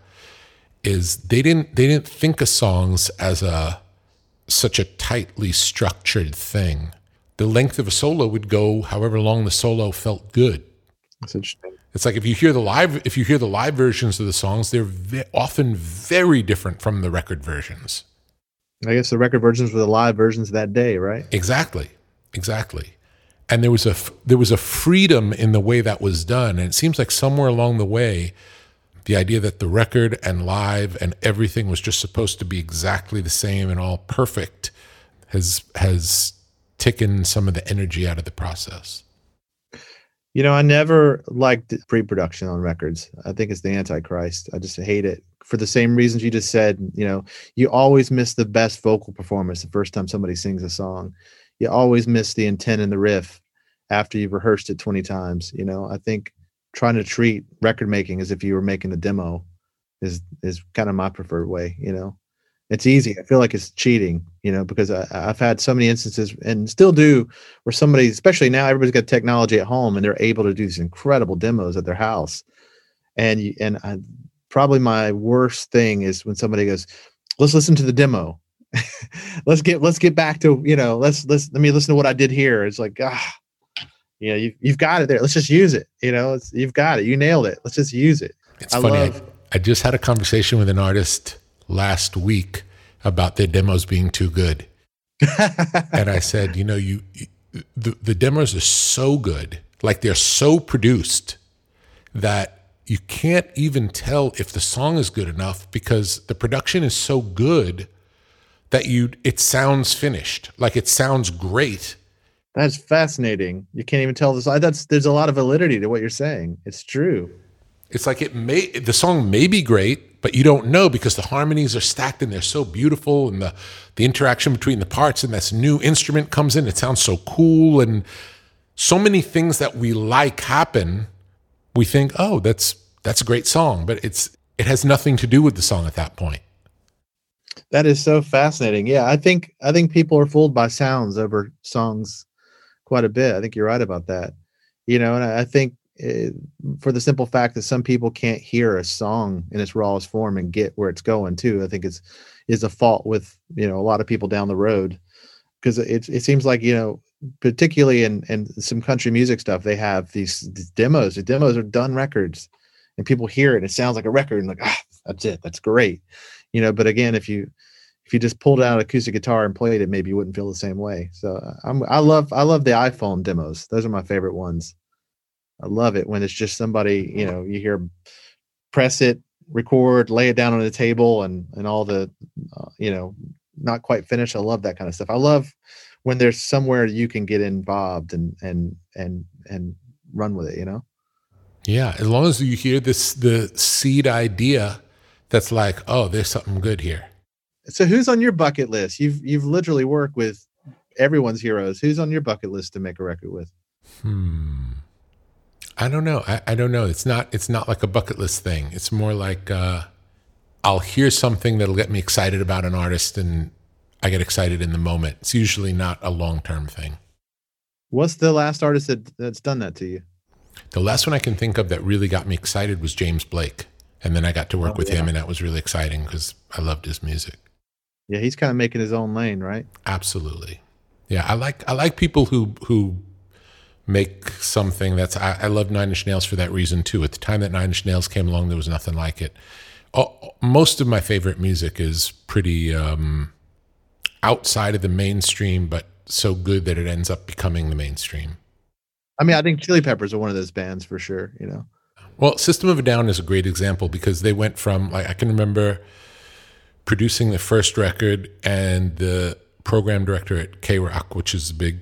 is they didn't they didn't think of songs as a such a tightly structured thing. The length of a solo would go however long the solo felt good. That's interesting. It's like if you hear the live if you hear the live versions of the songs, they're ve- often very different from the record versions. I guess the record versions were the live versions that day, right? Exactly. Exactly. And there was a there was a freedom in the way that was done. And it seems like somewhere along the way, the idea that the record and live and everything was just supposed to be exactly the same and all perfect has has taken some of the energy out of the process. You know, I never liked pre-production on records. I think it's the Antichrist. I just hate it for the same reasons you just said. You know, you always miss the best vocal performance the first time somebody sings a song. You always miss the intent in the riff after you've rehearsed it twenty times. You know, I think trying to treat record making as if you were making a demo is is kind of my preferred way. You know, it's easy. I feel like it's cheating, you know, because I, I've had so many instances and still do where somebody, especially now, everybody's got technology at home and they're able to do these incredible demos at their house. And you, and I, probably my worst thing is when somebody goes, let's listen to the demo. let's get let's get back to, you know, let's let's let me listen to what I did here. It's like, ah, you know, you, you've got it there. Let's just use it. You know, it's, you've got it. You nailed it. Let's just use it. It's I funny. love- I, I just had a conversation with an artist last week about their demos being too good. And I said, you know, you, you the, the demos are so good, like they're so produced that you can't even tell if the song is good enough because the production is so good that you it sounds finished, like it sounds great. That's fascinating. You can't even tell this. That's there's a lot of validity to what you're saying. It's true. It's like it may the song may be great, but you don't know because the harmonies are stacked and they're so beautiful, and the the interaction between the parts and this new instrument comes in. It sounds so cool, and so many things that we like happen. We think, oh, that's that's a great song, but it's it has nothing to do with the song at that point. That is so fascinating. Yeah, I think I think people are fooled by sounds over songs quite a bit. I think you're right about that. You know, and I, I think it, for the simple fact that some people can't hear a song in its rawest form and get where it's going too, I think it's is a fault with, you know, a lot of people down the road, because it it seems like, you know, particularly in in some country music stuff, they have these, these demos. The demos are done records, and people hear it and it sounds like a record and like, ah, that's it, that's great, you know. But again, if you if you just pulled out an acoustic guitar and played it, maybe you wouldn't feel the same way. So I'm I love I love the iPhone demos. Those are my favorite ones. I love it when it's just somebody, you know, you hear press it, record, lay it down on the table, and and all the, uh, you know, not quite finished. I love that kind of stuff. I love when there's somewhere you can get involved and and and and run with it, you know. Yeah, as long as you hear this the seed idea, that's like, oh, there's something good here. So who's on your bucket list? You've you've literally worked with everyone's heroes. Who's on your bucket list to make a record with? Hmm. I don't know. I, I don't know. It's not it's not like a bucket list thing. It's more like uh, I'll hear something that'll get me excited about an artist, and I get excited in the moment. It's usually not a long-term thing. What's the last artist that, that's done that to you? The last one I can think of that really got me excited was James Blake. And then I got to work Oh, with yeah. him, and that was really exciting because I loved his music. Yeah, he's kind of making his own lane, right? Absolutely. Yeah, I like I like people who who make something that's I, I love Nine Inch Nails for that reason too. At the time that Nine Inch Nails came along, there was nothing like it. Oh, most of my favorite music is pretty um, outside of the mainstream, but so good that it ends up becoming the mainstream. I mean, I think Chili Peppers are one of those bands for sure, you know. Well, System of a Down is a great example because they went from, like, I can remember producing the first record, and the program director at K-Rock, which is a big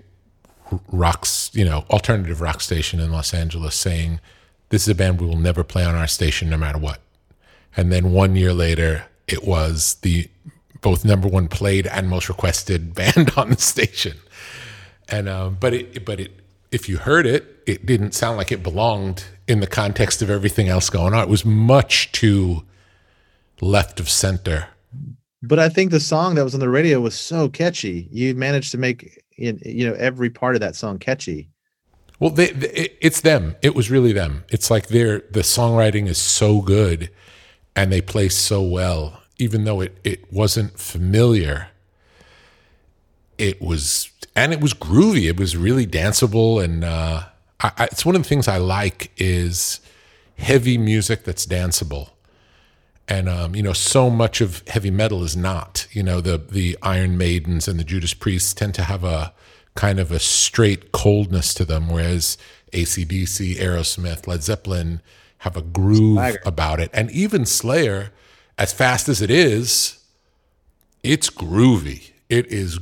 rocks, you know, alternative rock station in Los Angeles, saying, this is a band we will never play on our station no matter what. And then one year later, it was the both number one played and most requested band on the station. And um, but it but it if you heard it, it didn't sound like it belonged in the context of everything else going on. It was much too left of center. But I think the song that was on the radio was so catchy. You managed to make, you know, every part of that song catchy. Well, they, they, it's them. It was really them. It's like they're, the songwriting is so good and they play so well. Even though it, it wasn't familiar, it was, and it was groovy. It was really danceable. And uh, I, I, it's one of the things I like is heavy music that's danceable. And, um, you know, so much of heavy metal is not. You know, the the Iron Maidens and the Judas Priests tend to have a kind of a straight coldness to them, whereas A C D C, Aerosmith, Led Zeppelin have a groove Swagger. About it. And even Slayer, as fast as it is, it's groovy. It is,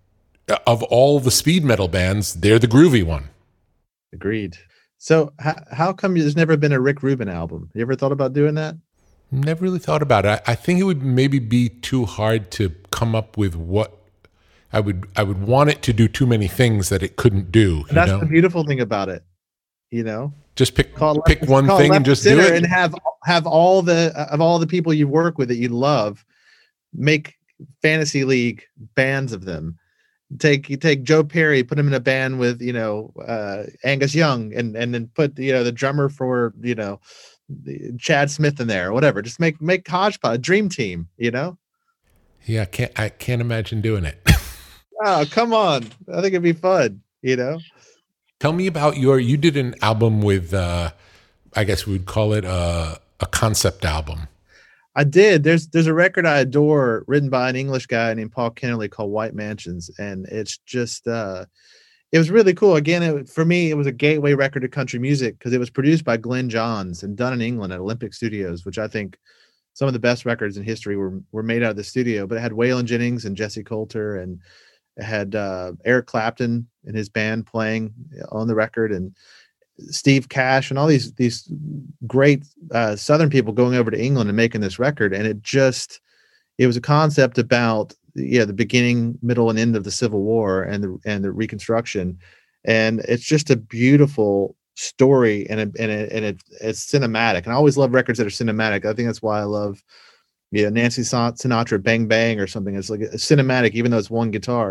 of all the speed metal bands, they're the groovy one. Agreed. So how, how come there's never been a Rick Rubin album? You ever thought about doing that? Never really thought about it. I, I think it would maybe be too hard to come up with what I would. I would want it to do too many things that it couldn't do. And that's you know? the beautiful thing about it. You know, just pick call pick left, one thing and just do it, and have have all the of all the people you work with that you love, make fantasy league bands of them. Take you take Joe Perry, put him in a band with you know uh, Angus Young, and and then put you know the drummer for you know. Chad Smith in there or whatever. Just make make hodgepodge a dream team, you know. Yeah, I can't I can't imagine doing it. Oh, come on. I think it'd be fun, you know. Tell me about your you did an album with uh I guess we would call it a a concept album. I did. There's there's a record I adore written by an English guy named Paul Kennerly called White Mansions, and it's just uh it was really cool. Again, it, for me, it was a gateway record to country music because it was produced by Glenn Johns and done in England at Olympic Studios, which I think some of the best records in history were were made out of the studio. But it had Waylon Jennings and Jesse Coulter, and it had uh, Eric Clapton and his band playing on the record, and Steve Cash and all these these great uh, Southern people going over to England and making this record. And it just it was a concept about yeah the beginning, middle, and end of the Civil War and the and the Reconstruction, and it's just a beautiful story, and it, and it, and it, it's cinematic. And I always love records that are cinematic. I think that's why I love yeah Nancy Sinatra Bang Bang or something. It's like a cinematic, even though it's one guitar.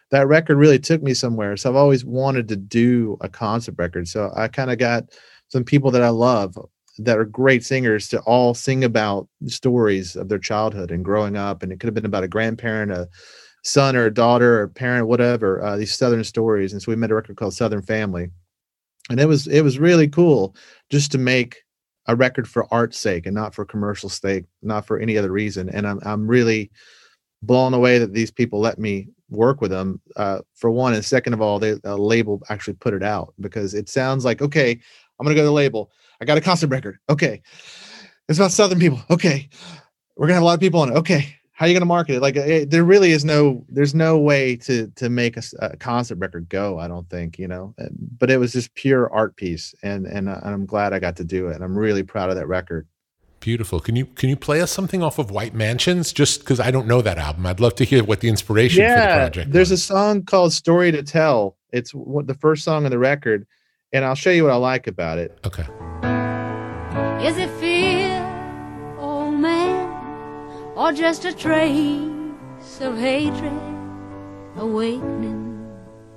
that record really took me somewhere. So I've always wanted to do a concept record. So I kind of got some people that I love that are great singers to all sing about stories of their childhood and growing up. And it could have been about a grandparent, a son or a daughter or a parent, whatever, uh, these Southern stories. And so we made a record called Southern Family. And it was, it was really cool just to make a record for art's sake and not for commercial sake, not for any other reason. And I'm, I'm really blown away that these people let me work with them, uh, for one. And second of all, they, a label actually put it out, because it sounds like, okay, I'm going to go to the label. I got a concept record. Okay. It's about Southern people. Okay. We're gonna have a lot of people on it. Okay. How are you going to market it? Like it, there really is no, there's no way to, to make a, a concept record go, I don't think, you know, but it was just pure art piece. And, and I'm glad I got to do it. And I'm really proud of that record. Beautiful. Can you, can you play us something off of White Mansions? Just cause I don't know that album. I'd love to hear what the inspiration yeah, for the project there's was. a song called Story to Tell. It's what the first song on the record. And I'll show you what I like about it. Okay. Is it fear, oh man, or just a trace of hatred awakening?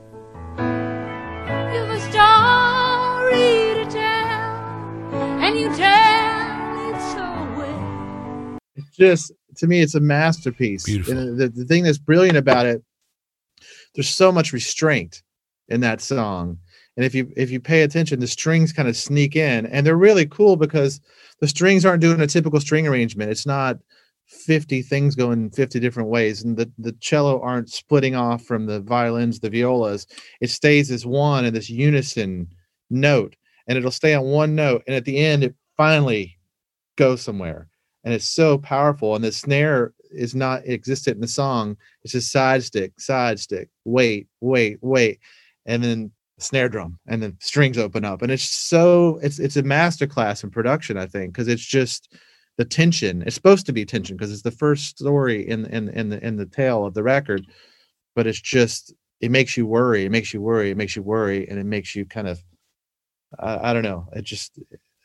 You've a story to tell, and you tell it so well. It's just, to me, it's a masterpiece. Beautiful. And the, the thing that's brilliant about it, there's so much restraint in that song. And if you if you pay attention, the strings kind of sneak in, and they're really cool because the strings aren't doing a typical string arrangement. It's not fifty things going fifty different ways, and the, the cello aren't splitting off from the violins, the violas. It stays as one in this unison note, and it'll stay on one note, and at the end, it finally goes somewhere, and it's so powerful. And the snare is not existent in the song. It's just side stick, side stick, wait, wait, wait, and then snare drum, and then strings open up, and it's so it's it's a masterclass in production, I think, because it's just the tension. It's supposed to be tension because it's the first story in in in the in the tale of the record, but it's just it makes you worry, it makes you worry, it makes you worry, and it makes you kind of I, I don't know. It just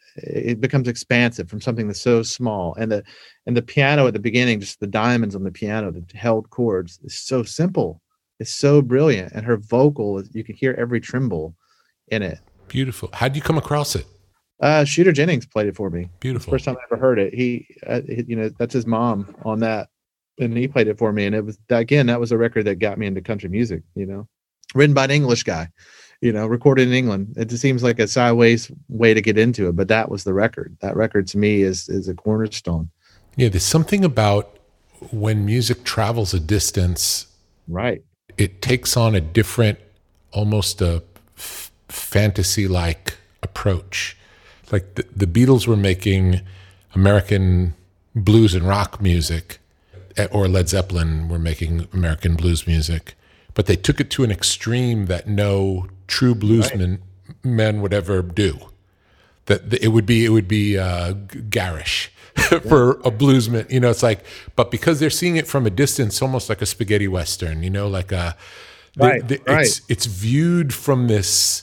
it becomes expansive from something that's so small, and the and the piano at the beginning, just the diamonds on the piano, the held chords, is so simple. It's so brilliant, and her vocal, you can hear every tremble in it. Beautiful. How'd you come across it? Uh, Shooter Jennings played it for me. Beautiful. First time I ever heard it. He, uh, you know, that's his mom on that, and he played it for me. And it was again, that was a record that got me into country music. You know, written by an English guy, you know, recorded in England. It just seems like a sideways way to get into it, but that was the record. That record to me is is a cornerstone. Yeah, there's something about when music travels a distance. Right. It takes on a different, almost a f- fantasy-like approach. Like the, the Beatles were making American blues and rock music, or Led Zeppelin were making American blues music, but they took it to an extreme that no true bluesman right. men would ever do. That it would be it would be uh, garish. For a bluesman, you know, it's like, but because they're seeing it from a distance, almost like a spaghetti western, you know, like a, right, the, the, right. it's it's viewed from this,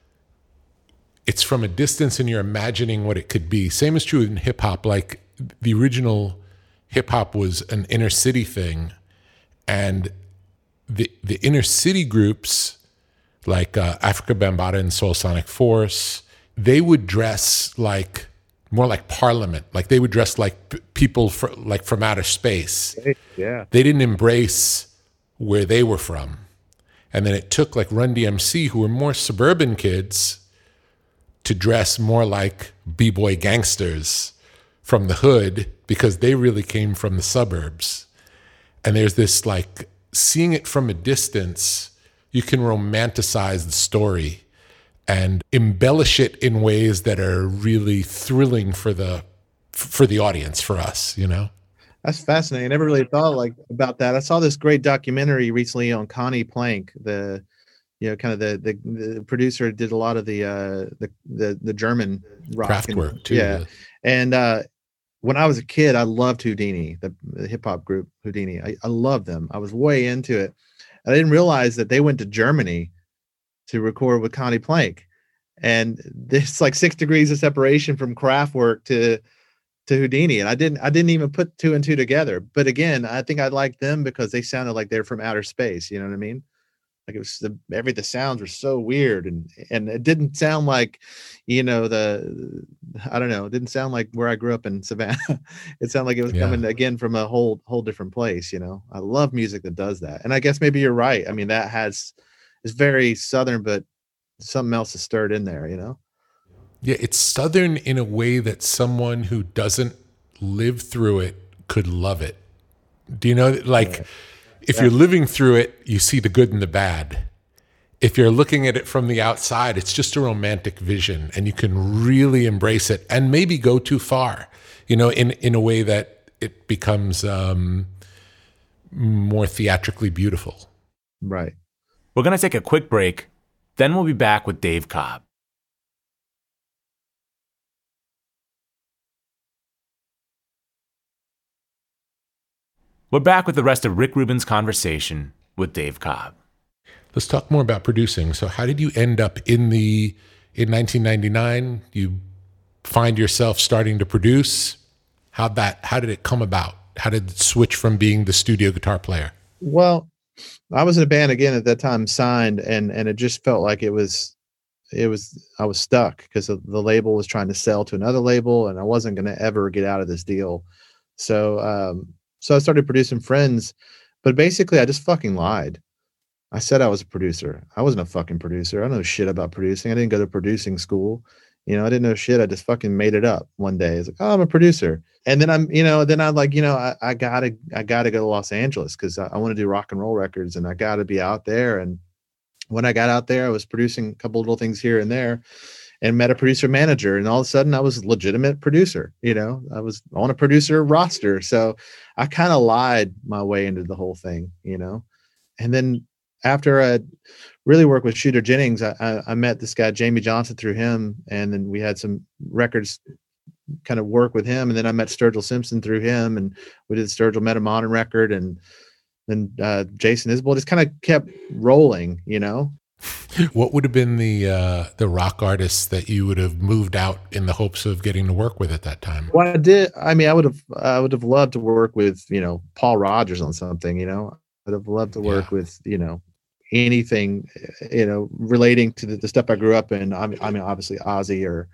it's from a distance, and you're imagining what it could be. Same is true in hip hop. Like the original hip hop was an inner city thing, and the the inner city groups like uh, Africa Bambaataa and Soul Sonic Force, they would dress like. More like Parliament, like they would dress like p- people for, like from outer space. Yeah, they didn't embrace where they were from, and then it took like Run D M C, who were more suburban kids, to dress more like b-boy gangsters from the hood because they really came from the suburbs. And there's this like seeing it from a distance, you can romanticize the story and embellish it in ways that are really thrilling for the for the audience, for us, you know? That's fascinating. I never really thought like about that. I saw this great documentary recently on Connie Plank, the you know, kind of the the, the producer did a lot of the uh the the, the German rock Kraftwerk too. Yeah. And uh when I was a kid, I loved Houdini, the, the hip hop group Houdini. I, I loved them. I was way into it. I didn't realize that they went to Germany to record with Connie Plank, and there's like six degrees of separation from Kraftwerk to to Houdini, and I didn't I didn't even put two and two together. But again, I think I liked them because they sounded like they're from outer space. You know what I mean? Like it was the every the sounds were so weird, and and it didn't sound like, you know, the I don't know, it didn't sound like where I grew up in Savannah. It sounded like it was Yeah. coming again from a whole whole different place. You know, I love music that does that, and I guess maybe you're right. I mean, that has it's very Southern, but something else is stirred in there. You know. Yeah, it's Southern in a way that someone who doesn't live through it could love it. Do you know, like, if Yeah. you're living through it, you see the good and the bad. If you're looking at it from the outside, it's just a romantic vision, and you can really embrace it and maybe go too far, you know, in, in a way that it becomes um, more theatrically beautiful. Right. We're going to take a quick break, then we'll be back with Dave Cobb. We're back with the rest of Rick Rubin's conversation with Dave Cobb. Let's talk more about producing. So how did you end up in the, in nineteen ninety-nine, you find yourself starting to produce? How that, how did it come about? How did it switch from being the studio guitar player? Well, I was in a band again at that time, signed, and and it just felt like it was, it was I was stuck because the, the label was trying to sell to another label, and I wasn't going to ever get out of this deal. So, um, so I started producing Friends, but basically I just fucking lied. I said I was a producer. I wasn't a fucking producer. I don't know shit about producing. I didn't go to producing school. You know, I didn't know shit. I just fucking made it up one day. It's like, oh, I'm a producer. And then I'm, you know, then I'm like, you know, I, I gotta, I gotta go to Los Angeles because I, I want to do rock and roll records, and I gotta be out there. And when I got out there, I was producing a couple little things here and there, and met a producer manager, and all of a sudden I was a legitimate producer. You know, I was on a producer roster. So I kind of lied my way into the whole thing, you know. And then after I really worked with Shooter Jennings, I, I, I met this guy, Jamie Johnson, through him. And then we had some records kind of work with him. And then I met Sturgill Simpson through him, and we did the Sturgill Meta Modern record. And then uh, Jason Isbell just kind of kept rolling, you know. What would have been the uh, the rock artists that you would have moved out in the hopes of getting to work with at that time? Well, I did. I mean, I would have, I would have loved to work with, you know, Paul Rogers on something, you know. I'd have loved to work Yeah. with, you know, anything, you know, relating to the, the stuff I grew up in. I mean, I mean, obviously Ozzy or,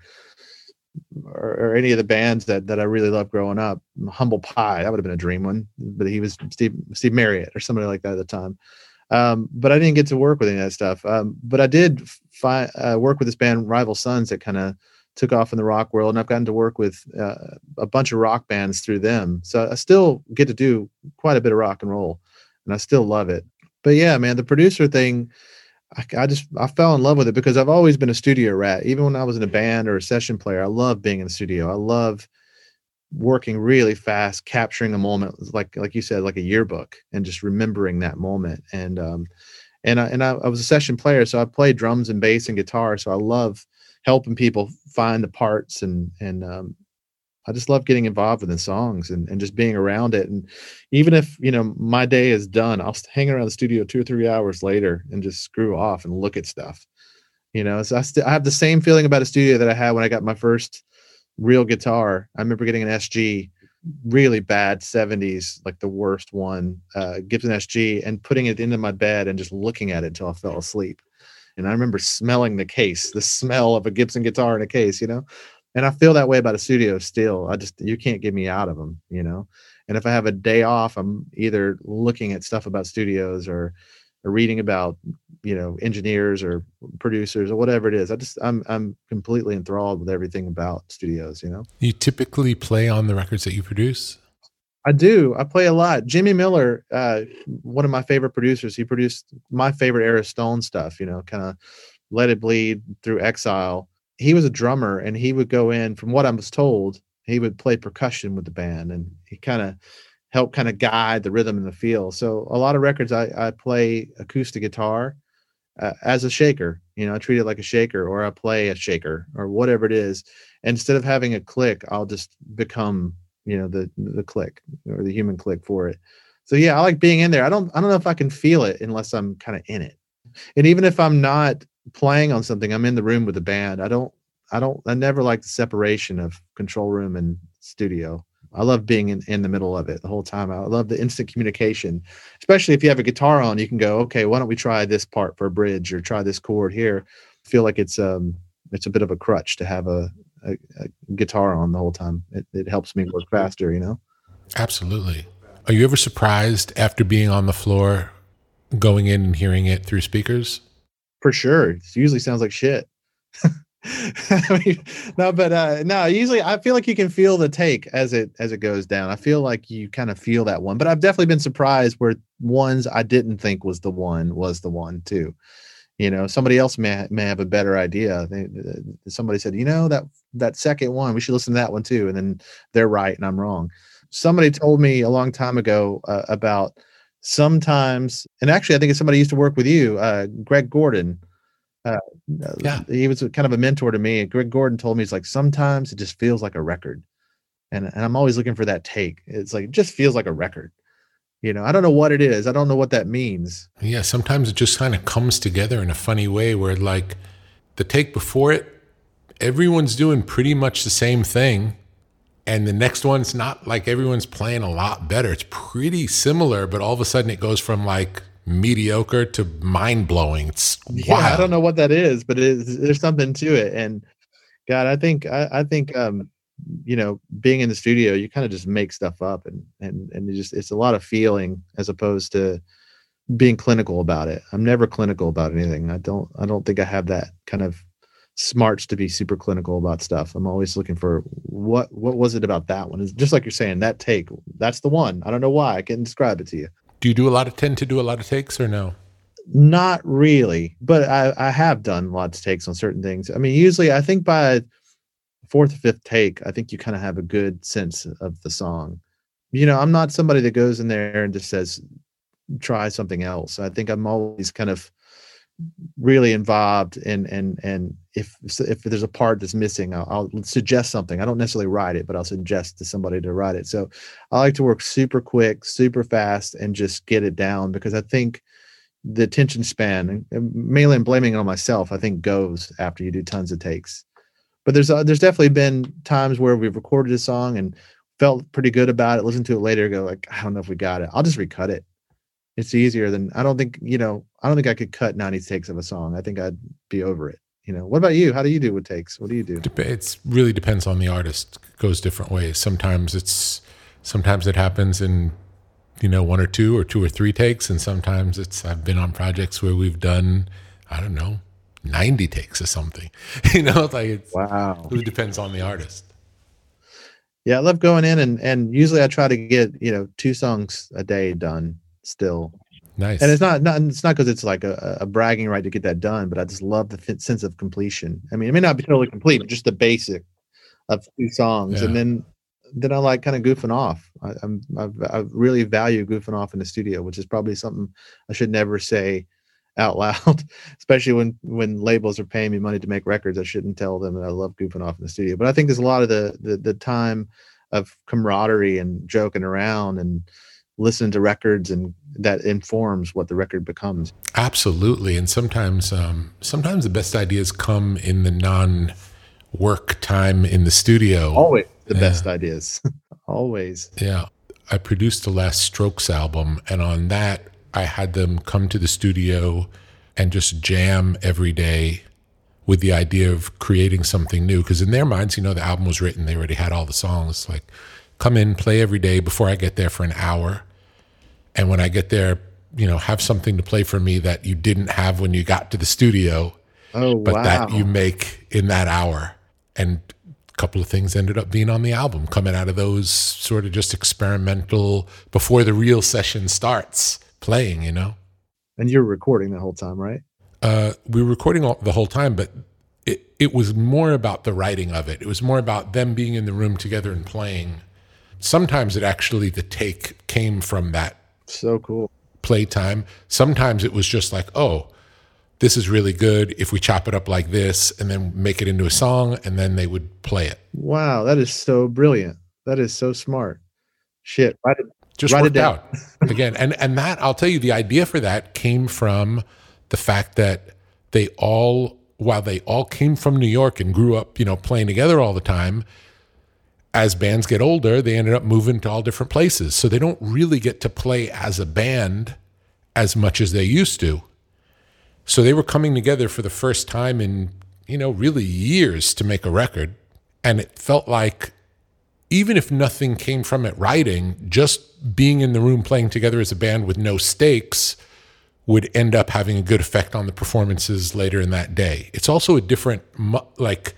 or or any of the bands that that I really loved growing up. Humble Pie, that would have been a dream one, but he was Steve Steve Marriott or somebody like that at the time. Um, but I didn't get to work with any of that stuff. Um, but I did fi- uh, work with this band, Rival Sons, that kind of took off in the rock world, and I've gotten to work with uh, a bunch of rock bands through them. So I still get to do quite a bit of rock and roll, and I still love it. But yeah, man, the producer thing, I, I just I fell in love with it because I've always been a studio rat. Even when I was in a band or a session player, I love being in the studio. I love working really fast, capturing a moment, like like you said, like a yearbook, and just remembering that moment. And um, and I and I, I was a session player, so I played drums and bass and guitar. So I love helping people find the parts, and and um, I just love getting involved with the songs and, and just being around it. And even if, you know, my day is done, I'll hang around the studio two or three hours later and just screw off and look at stuff. You know, so I still I have the same feeling about a studio that I had when I got my first real guitar. I remember getting an S G, really bad seventies, like the worst one, uh, Gibson S G, and putting it into my bed and just looking at it until I fell asleep. And I remember smelling the case, the smell of a Gibson guitar in a case, you know. And I feel that way about a studio still. I just, you can't get me out of them, you know. And if I have a day off, I'm either looking at stuff about studios or, or reading about, you know, engineers or producers or whatever it is. I just, I'm, I'm completely enthralled with everything about studios, you know. You typically play on the records that you produce? I do. I play a lot. Jimmy Miller, uh, one of my favorite producers, he produced my favorite era Stone stuff, you know, kind of Let It Bleed through Exile. He was a drummer, and he would go in, from what I was told, he would play percussion with the band, and he kind of helped kind of guide the rhythm and the feel. So a lot of records I, I play acoustic guitar uh, as a shaker, you know, I treat it like a shaker, or I play a shaker or whatever it is. And instead of having a click, I'll just become, you know, the, the click or the human click for it. So yeah, I like being in there. I don't, I don't know if I can feel it unless I'm kind of in it. And even if I'm not playing on something, I'm in the room with the band. I don't, I don't, I never like the separation of control room and studio. I love being in, in the middle of it the whole time. I love the instant communication, especially if you have a guitar on, you can go, okay, why don't we try this part for a bridge or try this chord here. I feel like it's, um, it's a bit of a crutch to have a, a, a guitar on the whole time. It, it helps me work faster, you know? Absolutely. Are you ever surprised after being on the floor, going in and hearing it through speakers? For sure. It usually sounds like shit. I mean, no, but uh, no, usually I feel like you can feel the take as it as it goes down. I feel like you kind of feel that one, but I've definitely been surprised where ones I didn't think was the one was the one too. You know, somebody else may may have a better idea. They, somebody said, you know, that that second one, we should listen to that one too, and then they're right and I'm wrong. Somebody told me a long time ago uh, about sometimes, and actually I think it's somebody who used to work with you, uh, Greg Gordon. Uh, yeah, he was kind of a mentor to me. Greg Gordon told me, it's like, sometimes it just feels like a record. And, and I'm always looking for that take. It's like, it just feels like a record. You know, I don't know what it is. I don't know what that means. Yeah. Sometimes it just kind of comes together in a funny way where like the take before it, everyone's doing pretty much the same thing. And the next one's not like everyone's playing a lot better. It's pretty similar, but all of a sudden it goes from like mediocre to mind-blowing. It's wild. Yeah, I don't know what that is, but it is, there's something to it. And God, I think I, I think um you know, being in the studio, you kind of just make stuff up, and and and it just it's a lot of feeling as opposed to being clinical about it. I'm never clinical about anything. I don't I don't think I have that kind of smarts to be super clinical about stuff. I'm always looking for what what was it about that one? It's just like you're saying, that take, that's the one. I don't know why. I can't describe it to you. Do you do a lot of tend to do a lot of takes or no? Not really, but I, I have done lots of takes on certain things. I mean, usually I think by fourth or fifth take, I think you kind of have a good sense of the song. You know, I'm not somebody that goes in there and just says, try something else. I think I'm always kind of really involved in, and, and if, if there's a part that's missing, I'll, I'll suggest something. I don't necessarily write it, but I'll suggest to somebody to write it. So I like to work super quick, super fast, and just get it down, because I think the attention span, and mainly I'm blaming it on myself, I think goes after you do tons of takes. But there's uh, there's definitely been times where we've recorded a song and felt pretty good about it, listened to it later, go like, I don't know if we got it. I'll just recut it. It's easier than, I don't think, you know, I don't think I could cut ninety takes of a song. I think I'd be over it. You know, what about you? How do you do with takes? What do you do? It really depends on the artist. It goes different ways. Sometimes it's, sometimes it happens in, you know, one or two or two or three takes. And sometimes it's, I've been on projects where we've done, I don't know, ninety takes or something, you know, like it's, wow. It really depends on the artist. Yeah. I love going in and, and usually I try to get, you know, two songs a day done still. Nice. And it's not, not it's not because it's like a, a bragging right to get that done, but I just love the th- sense of completion. I mean, it may not be totally complete, but just the basic of two songs. Yeah. And then, then I like kind of goofing off. I, I'm, I've, I really value goofing off in the studio, which is probably something I should never say out loud, especially when, when labels are paying me money to make records. I shouldn't tell them that I love goofing off in the studio, but I think there's a lot of the, the, the time of camaraderie and joking around and listening to records, and that informs what the record becomes. Absolutely. And sometimes, um, sometimes the best ideas come in the non-work time in the studio. Always the yeah. best ideas. Always. Yeah. I produced the last Strokes album, and on that, I had them come to the studio and just jam every day with the idea of creating something new. Because in their minds, you know, the album was written. They already had all the songs. Like, come in, play every day before I get there for an hour. And when I get there, you know, have something to play for me that you didn't have when you got to the studio, oh, but wow. that you make in that hour. And a couple of things ended up being on the album, coming out of those sort of just experimental, before the real session starts playing, you know? And you're recording the whole time, right? Uh, we were recording all, the whole time, but it, it was more about the writing of it. It was more about them being in the room together and playing. Sometimes it actually, the take came from that. So cool. Playtime. Sometimes it was just like, oh, this is really good if we chop it up like this and then make it into a song, and then they would play it. Wow, that is so brilliant. That is so smart. Shit, write it, just write worked it down. out again. And and that, I'll tell you, the idea for that came from the fact that they all, while they all came from New York and grew up, you know, playing together all the time, as bands get older, they ended up moving to all different places. So they don't really get to play as a band as much as they used to. So they were coming together for the first time in, you know, really years to make a record. And it felt like even if nothing came from it writing, just being in the room playing together as a band with no stakes would end up having a good effect on the performances later in that day. It's also a different, like,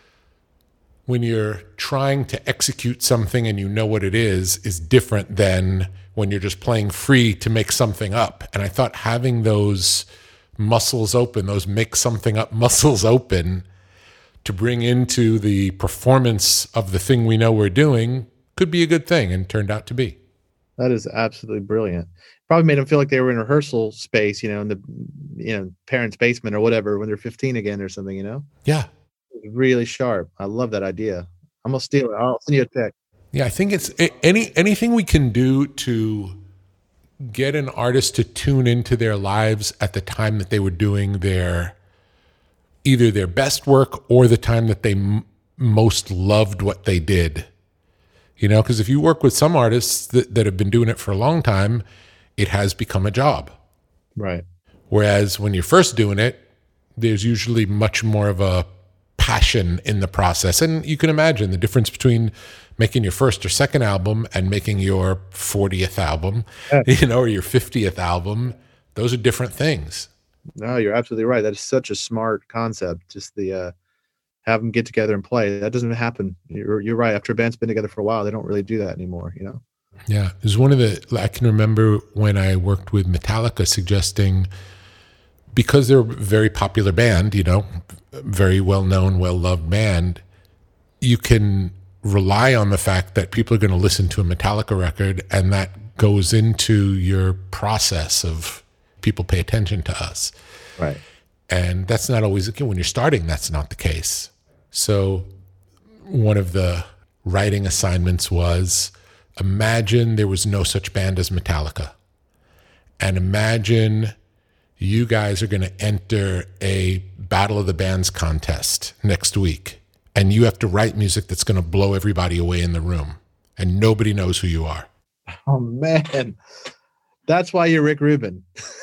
when you're trying to execute something and you know what it is, is different than when you're just playing free to make something up. And I thought having those muscles open, those make something up muscles open to bring into the performance of the thing we know we're doing could be a good thing, and turned out to be. That is absolutely brilliant. Probably made them feel like they were in rehearsal space, you know, in the, you know, parents' basement or whatever when they're fifteen again or something, you know? Yeah. Really sharp. I love that idea. I'm gonna steal it. I'll send you a text. Yeah, I think it's any anything we can do to get an artist to tune into their lives at the time that they were doing their either their best work or the time that they m- most loved what they did. You know, because if you work with some artists that, that have been doing it for a long time, it has become a job. Right. Whereas when you're first doing it, there's usually much more of a passion in the process. And you can imagine the difference between making your first or second album and making your fortieth album, yeah. you know, or your fiftieth album. Those are different things. No, you're absolutely right. That is such a smart concept. Just the uh, have them get together and play. That doesn't happen. You're you're right. After a band's been together for a while, they don't really do that anymore. You know. Yeah, it was one of the. I can remember when I worked with Metallica, suggesting, because they're a very popular band, you know, very well known, well loved band, you can rely on the fact that people are going to listen to a Metallica record, and that goes into your process of people pay attention to us. Right. And that's not always, when you're starting, that's not the case. So one of the writing assignments was, imagine there was no such band as Metallica. And imagine you guys are going to enter a Battle of the Bands contest next week. And you have to write music that's going to blow everybody away in the room. And nobody knows who you are. Oh, man. That's why you're Rick Rubin.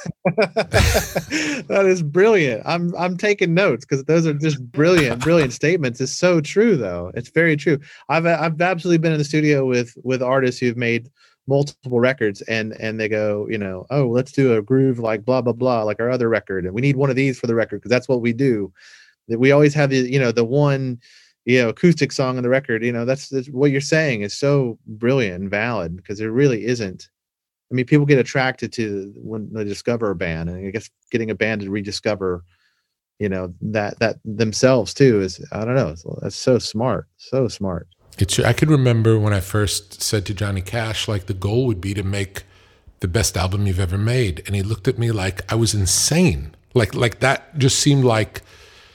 That is brilliant. I'm I'm taking notes because those are just brilliant, brilliant statements. It's so true, though. It's very true. I've I've absolutely been in the studio with with artists who've made multiple records, and and they go, you know, oh, let's do a groove like blah blah blah, like our other record, and we need one of these for the record because that's what we do. That we always have the you know the one you know acoustic song on the record. You know, that's, that's what you're saying is so brilliant and valid because there really isn't. I mean, people get attracted to when they discover a band, and I guess getting a band to rediscover, you know, that that themselves too is, I don't know, that's so smart, so smart. It's, I can remember when I first said to Johnny Cash, like, the goal would be to make the best album you've ever made, and he looked at me like I was insane. Like, like that just seemed like,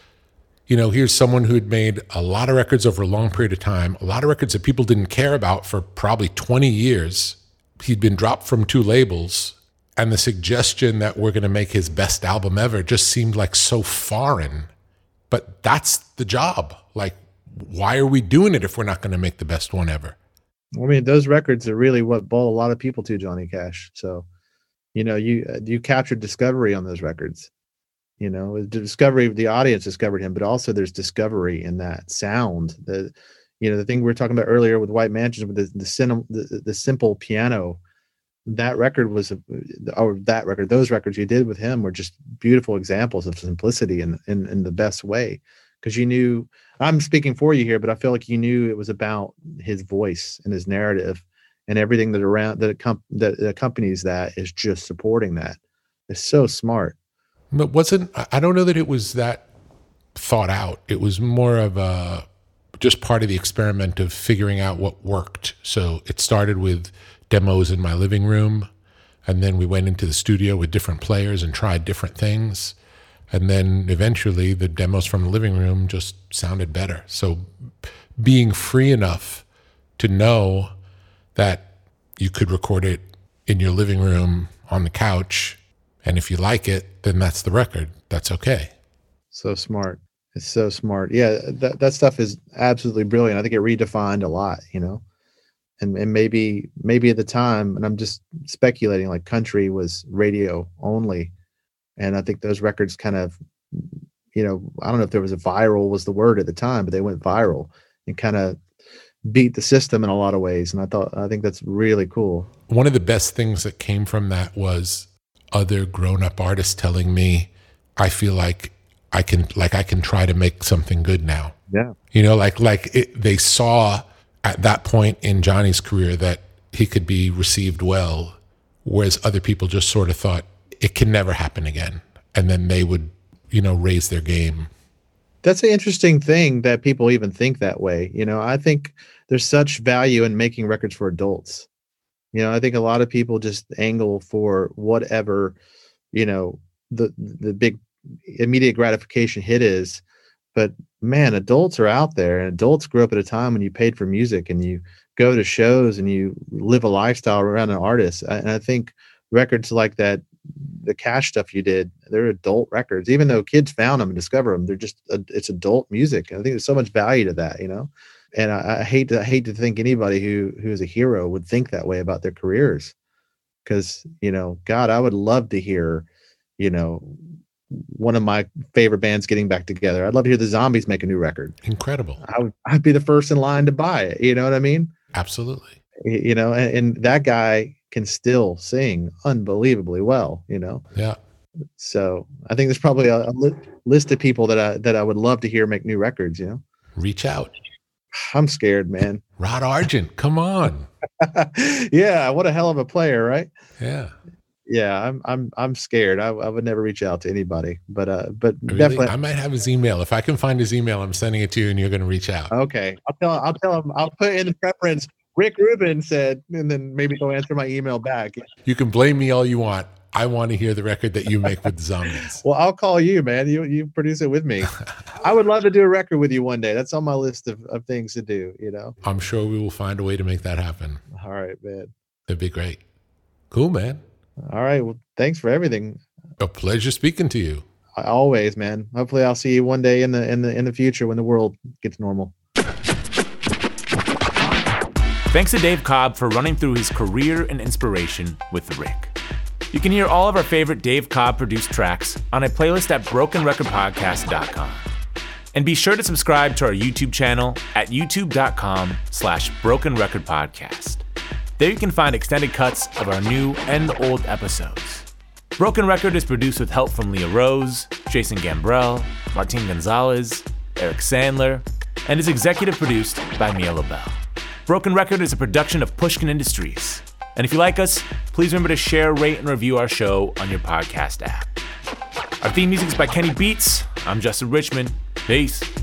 you know, here's someone who had made a lot of records over a long period of time, a lot of records that people didn't care about for probably twenty years. He'd been dropped from two labels, and the suggestion that we're going to make his best album ever just seemed like so foreign. But that's the job. Like, why are we doing it if we're not going to make the best one ever? I mean, those records are really what brought a lot of people to Johnny Cash. So, you know, you you captured discovery on those records. You know, the discovery, the audience discovered him, but also there's discovery in that sound. The You know, the thing we were talking about earlier with White Mansions, with the the, cin- the the simple piano, that record was, a, or that record, those records you did with him were just beautiful examples of simplicity in in, in the best way. Because you knew, I'm speaking for you here, but I feel like you knew it was about his voice and his narrative, and everything that around that, accom- that accompanies that is just supporting that. It's so smart. But wasn't, I don't know that it was that thought out. It was more of a, just part of the experiment of figuring out what worked. So it started with demos in my living room, and then we went into the studio with different players and tried different things. And then eventually the demos from the living room just sounded better. So being free enough to know that you could record it in your living room on the couch, and if you like it, then that's the record. That's okay. So smart. It's so smart. Yeah, that that stuff is absolutely brilliant. I think it redefined a lot, you know. And and maybe maybe at the time, and I'm just speculating, like country was radio only. And I think those records kind of, you know, I don't know if there was a viral was the word at the time, but they went viral and kind of beat the system in a lot of ways. And I thought, I think that's really cool. One of the best things that came from that was other grown-up artists telling me, I feel like I can, like I can try to make something good now. Yeah. You know, like, like it, they saw at that point in Johnny's career that he could be received well, whereas other people just sort of thought it can never happen again. And then they would, you know, raise their game. That's an interesting thing that people even think that way. You know, I think there's such value in making records for adults. You know, I think a lot of people just angle for whatever, you know, the the big immediate gratification hit is. But man, adults are out there, and adults grew up at a time when you paid for music and you go to shows and you live a lifestyle around an artist. And I think records like that, the Cash stuff you did, they're adult records, even though kids found them and discovered them. They're just, it's adult music. I think there's so much value to that, you know? And I, I hate to, I hate to think anybody who, who is a hero would think that way about their careers. Cause you know, God, I would love to hear, you know, one of my favorite bands getting back together. I'd love to hear the Zombies make a new record. Incredible. I would, I'd be the first in line to buy it. You know what I mean? Absolutely. You know, and, and that guy can still sing unbelievably well, you know? Yeah. So I think there's probably a, a li- list of people that I, that I would love to hear make new records, you know? Reach out. I'm scared, man. Rod Argent, come on. Yeah. What a hell of a player, right? Yeah. Yeah. I'm, I'm, I'm scared. I, I would never reach out to anybody, but, uh, but Really? definitely. I might have his email. If I can find his email, I'm sending it to you and you're going to reach out. Okay. I'll tell, I'll tell him, I'll put in the preference. Rick Rubin said, and then maybe they'll answer my email back. You can blame me all you want. I want to hear the record that you make with the Zombies. Well, I'll call you, man. You you produce it with me. I would love to do a record with you one day. That's on my list of, of things to do, you know? I'm sure we will find a way to make that happen. All right, man. That'd be great. Cool, man. All right. Well, thanks for everything. A pleasure speaking to you. Always, man. Hopefully I'll see you one day in the in the in the future when the world gets normal. Thanks to Dave Cobb for running through his career and inspiration with Rick. You can hear all of our favorite Dave Cobb produced tracks on a playlist at broken record podcast dot com. And be sure to subscribe to our YouTube channel at youtube.com slash broken record podcast. There you can find extended cuts of our new and old episodes. Broken Record is produced with help from Leah Rose, Jason Gambrell, Martin Gonzalez, Eric Sandler, and is executive produced by Mia LaBelle. Broken Record is a production of Pushkin Industries. And if you like us, please remember to share, rate, and review our show on your podcast app. Our theme music is by Kenny Beats. I'm Justin Richmond. Peace.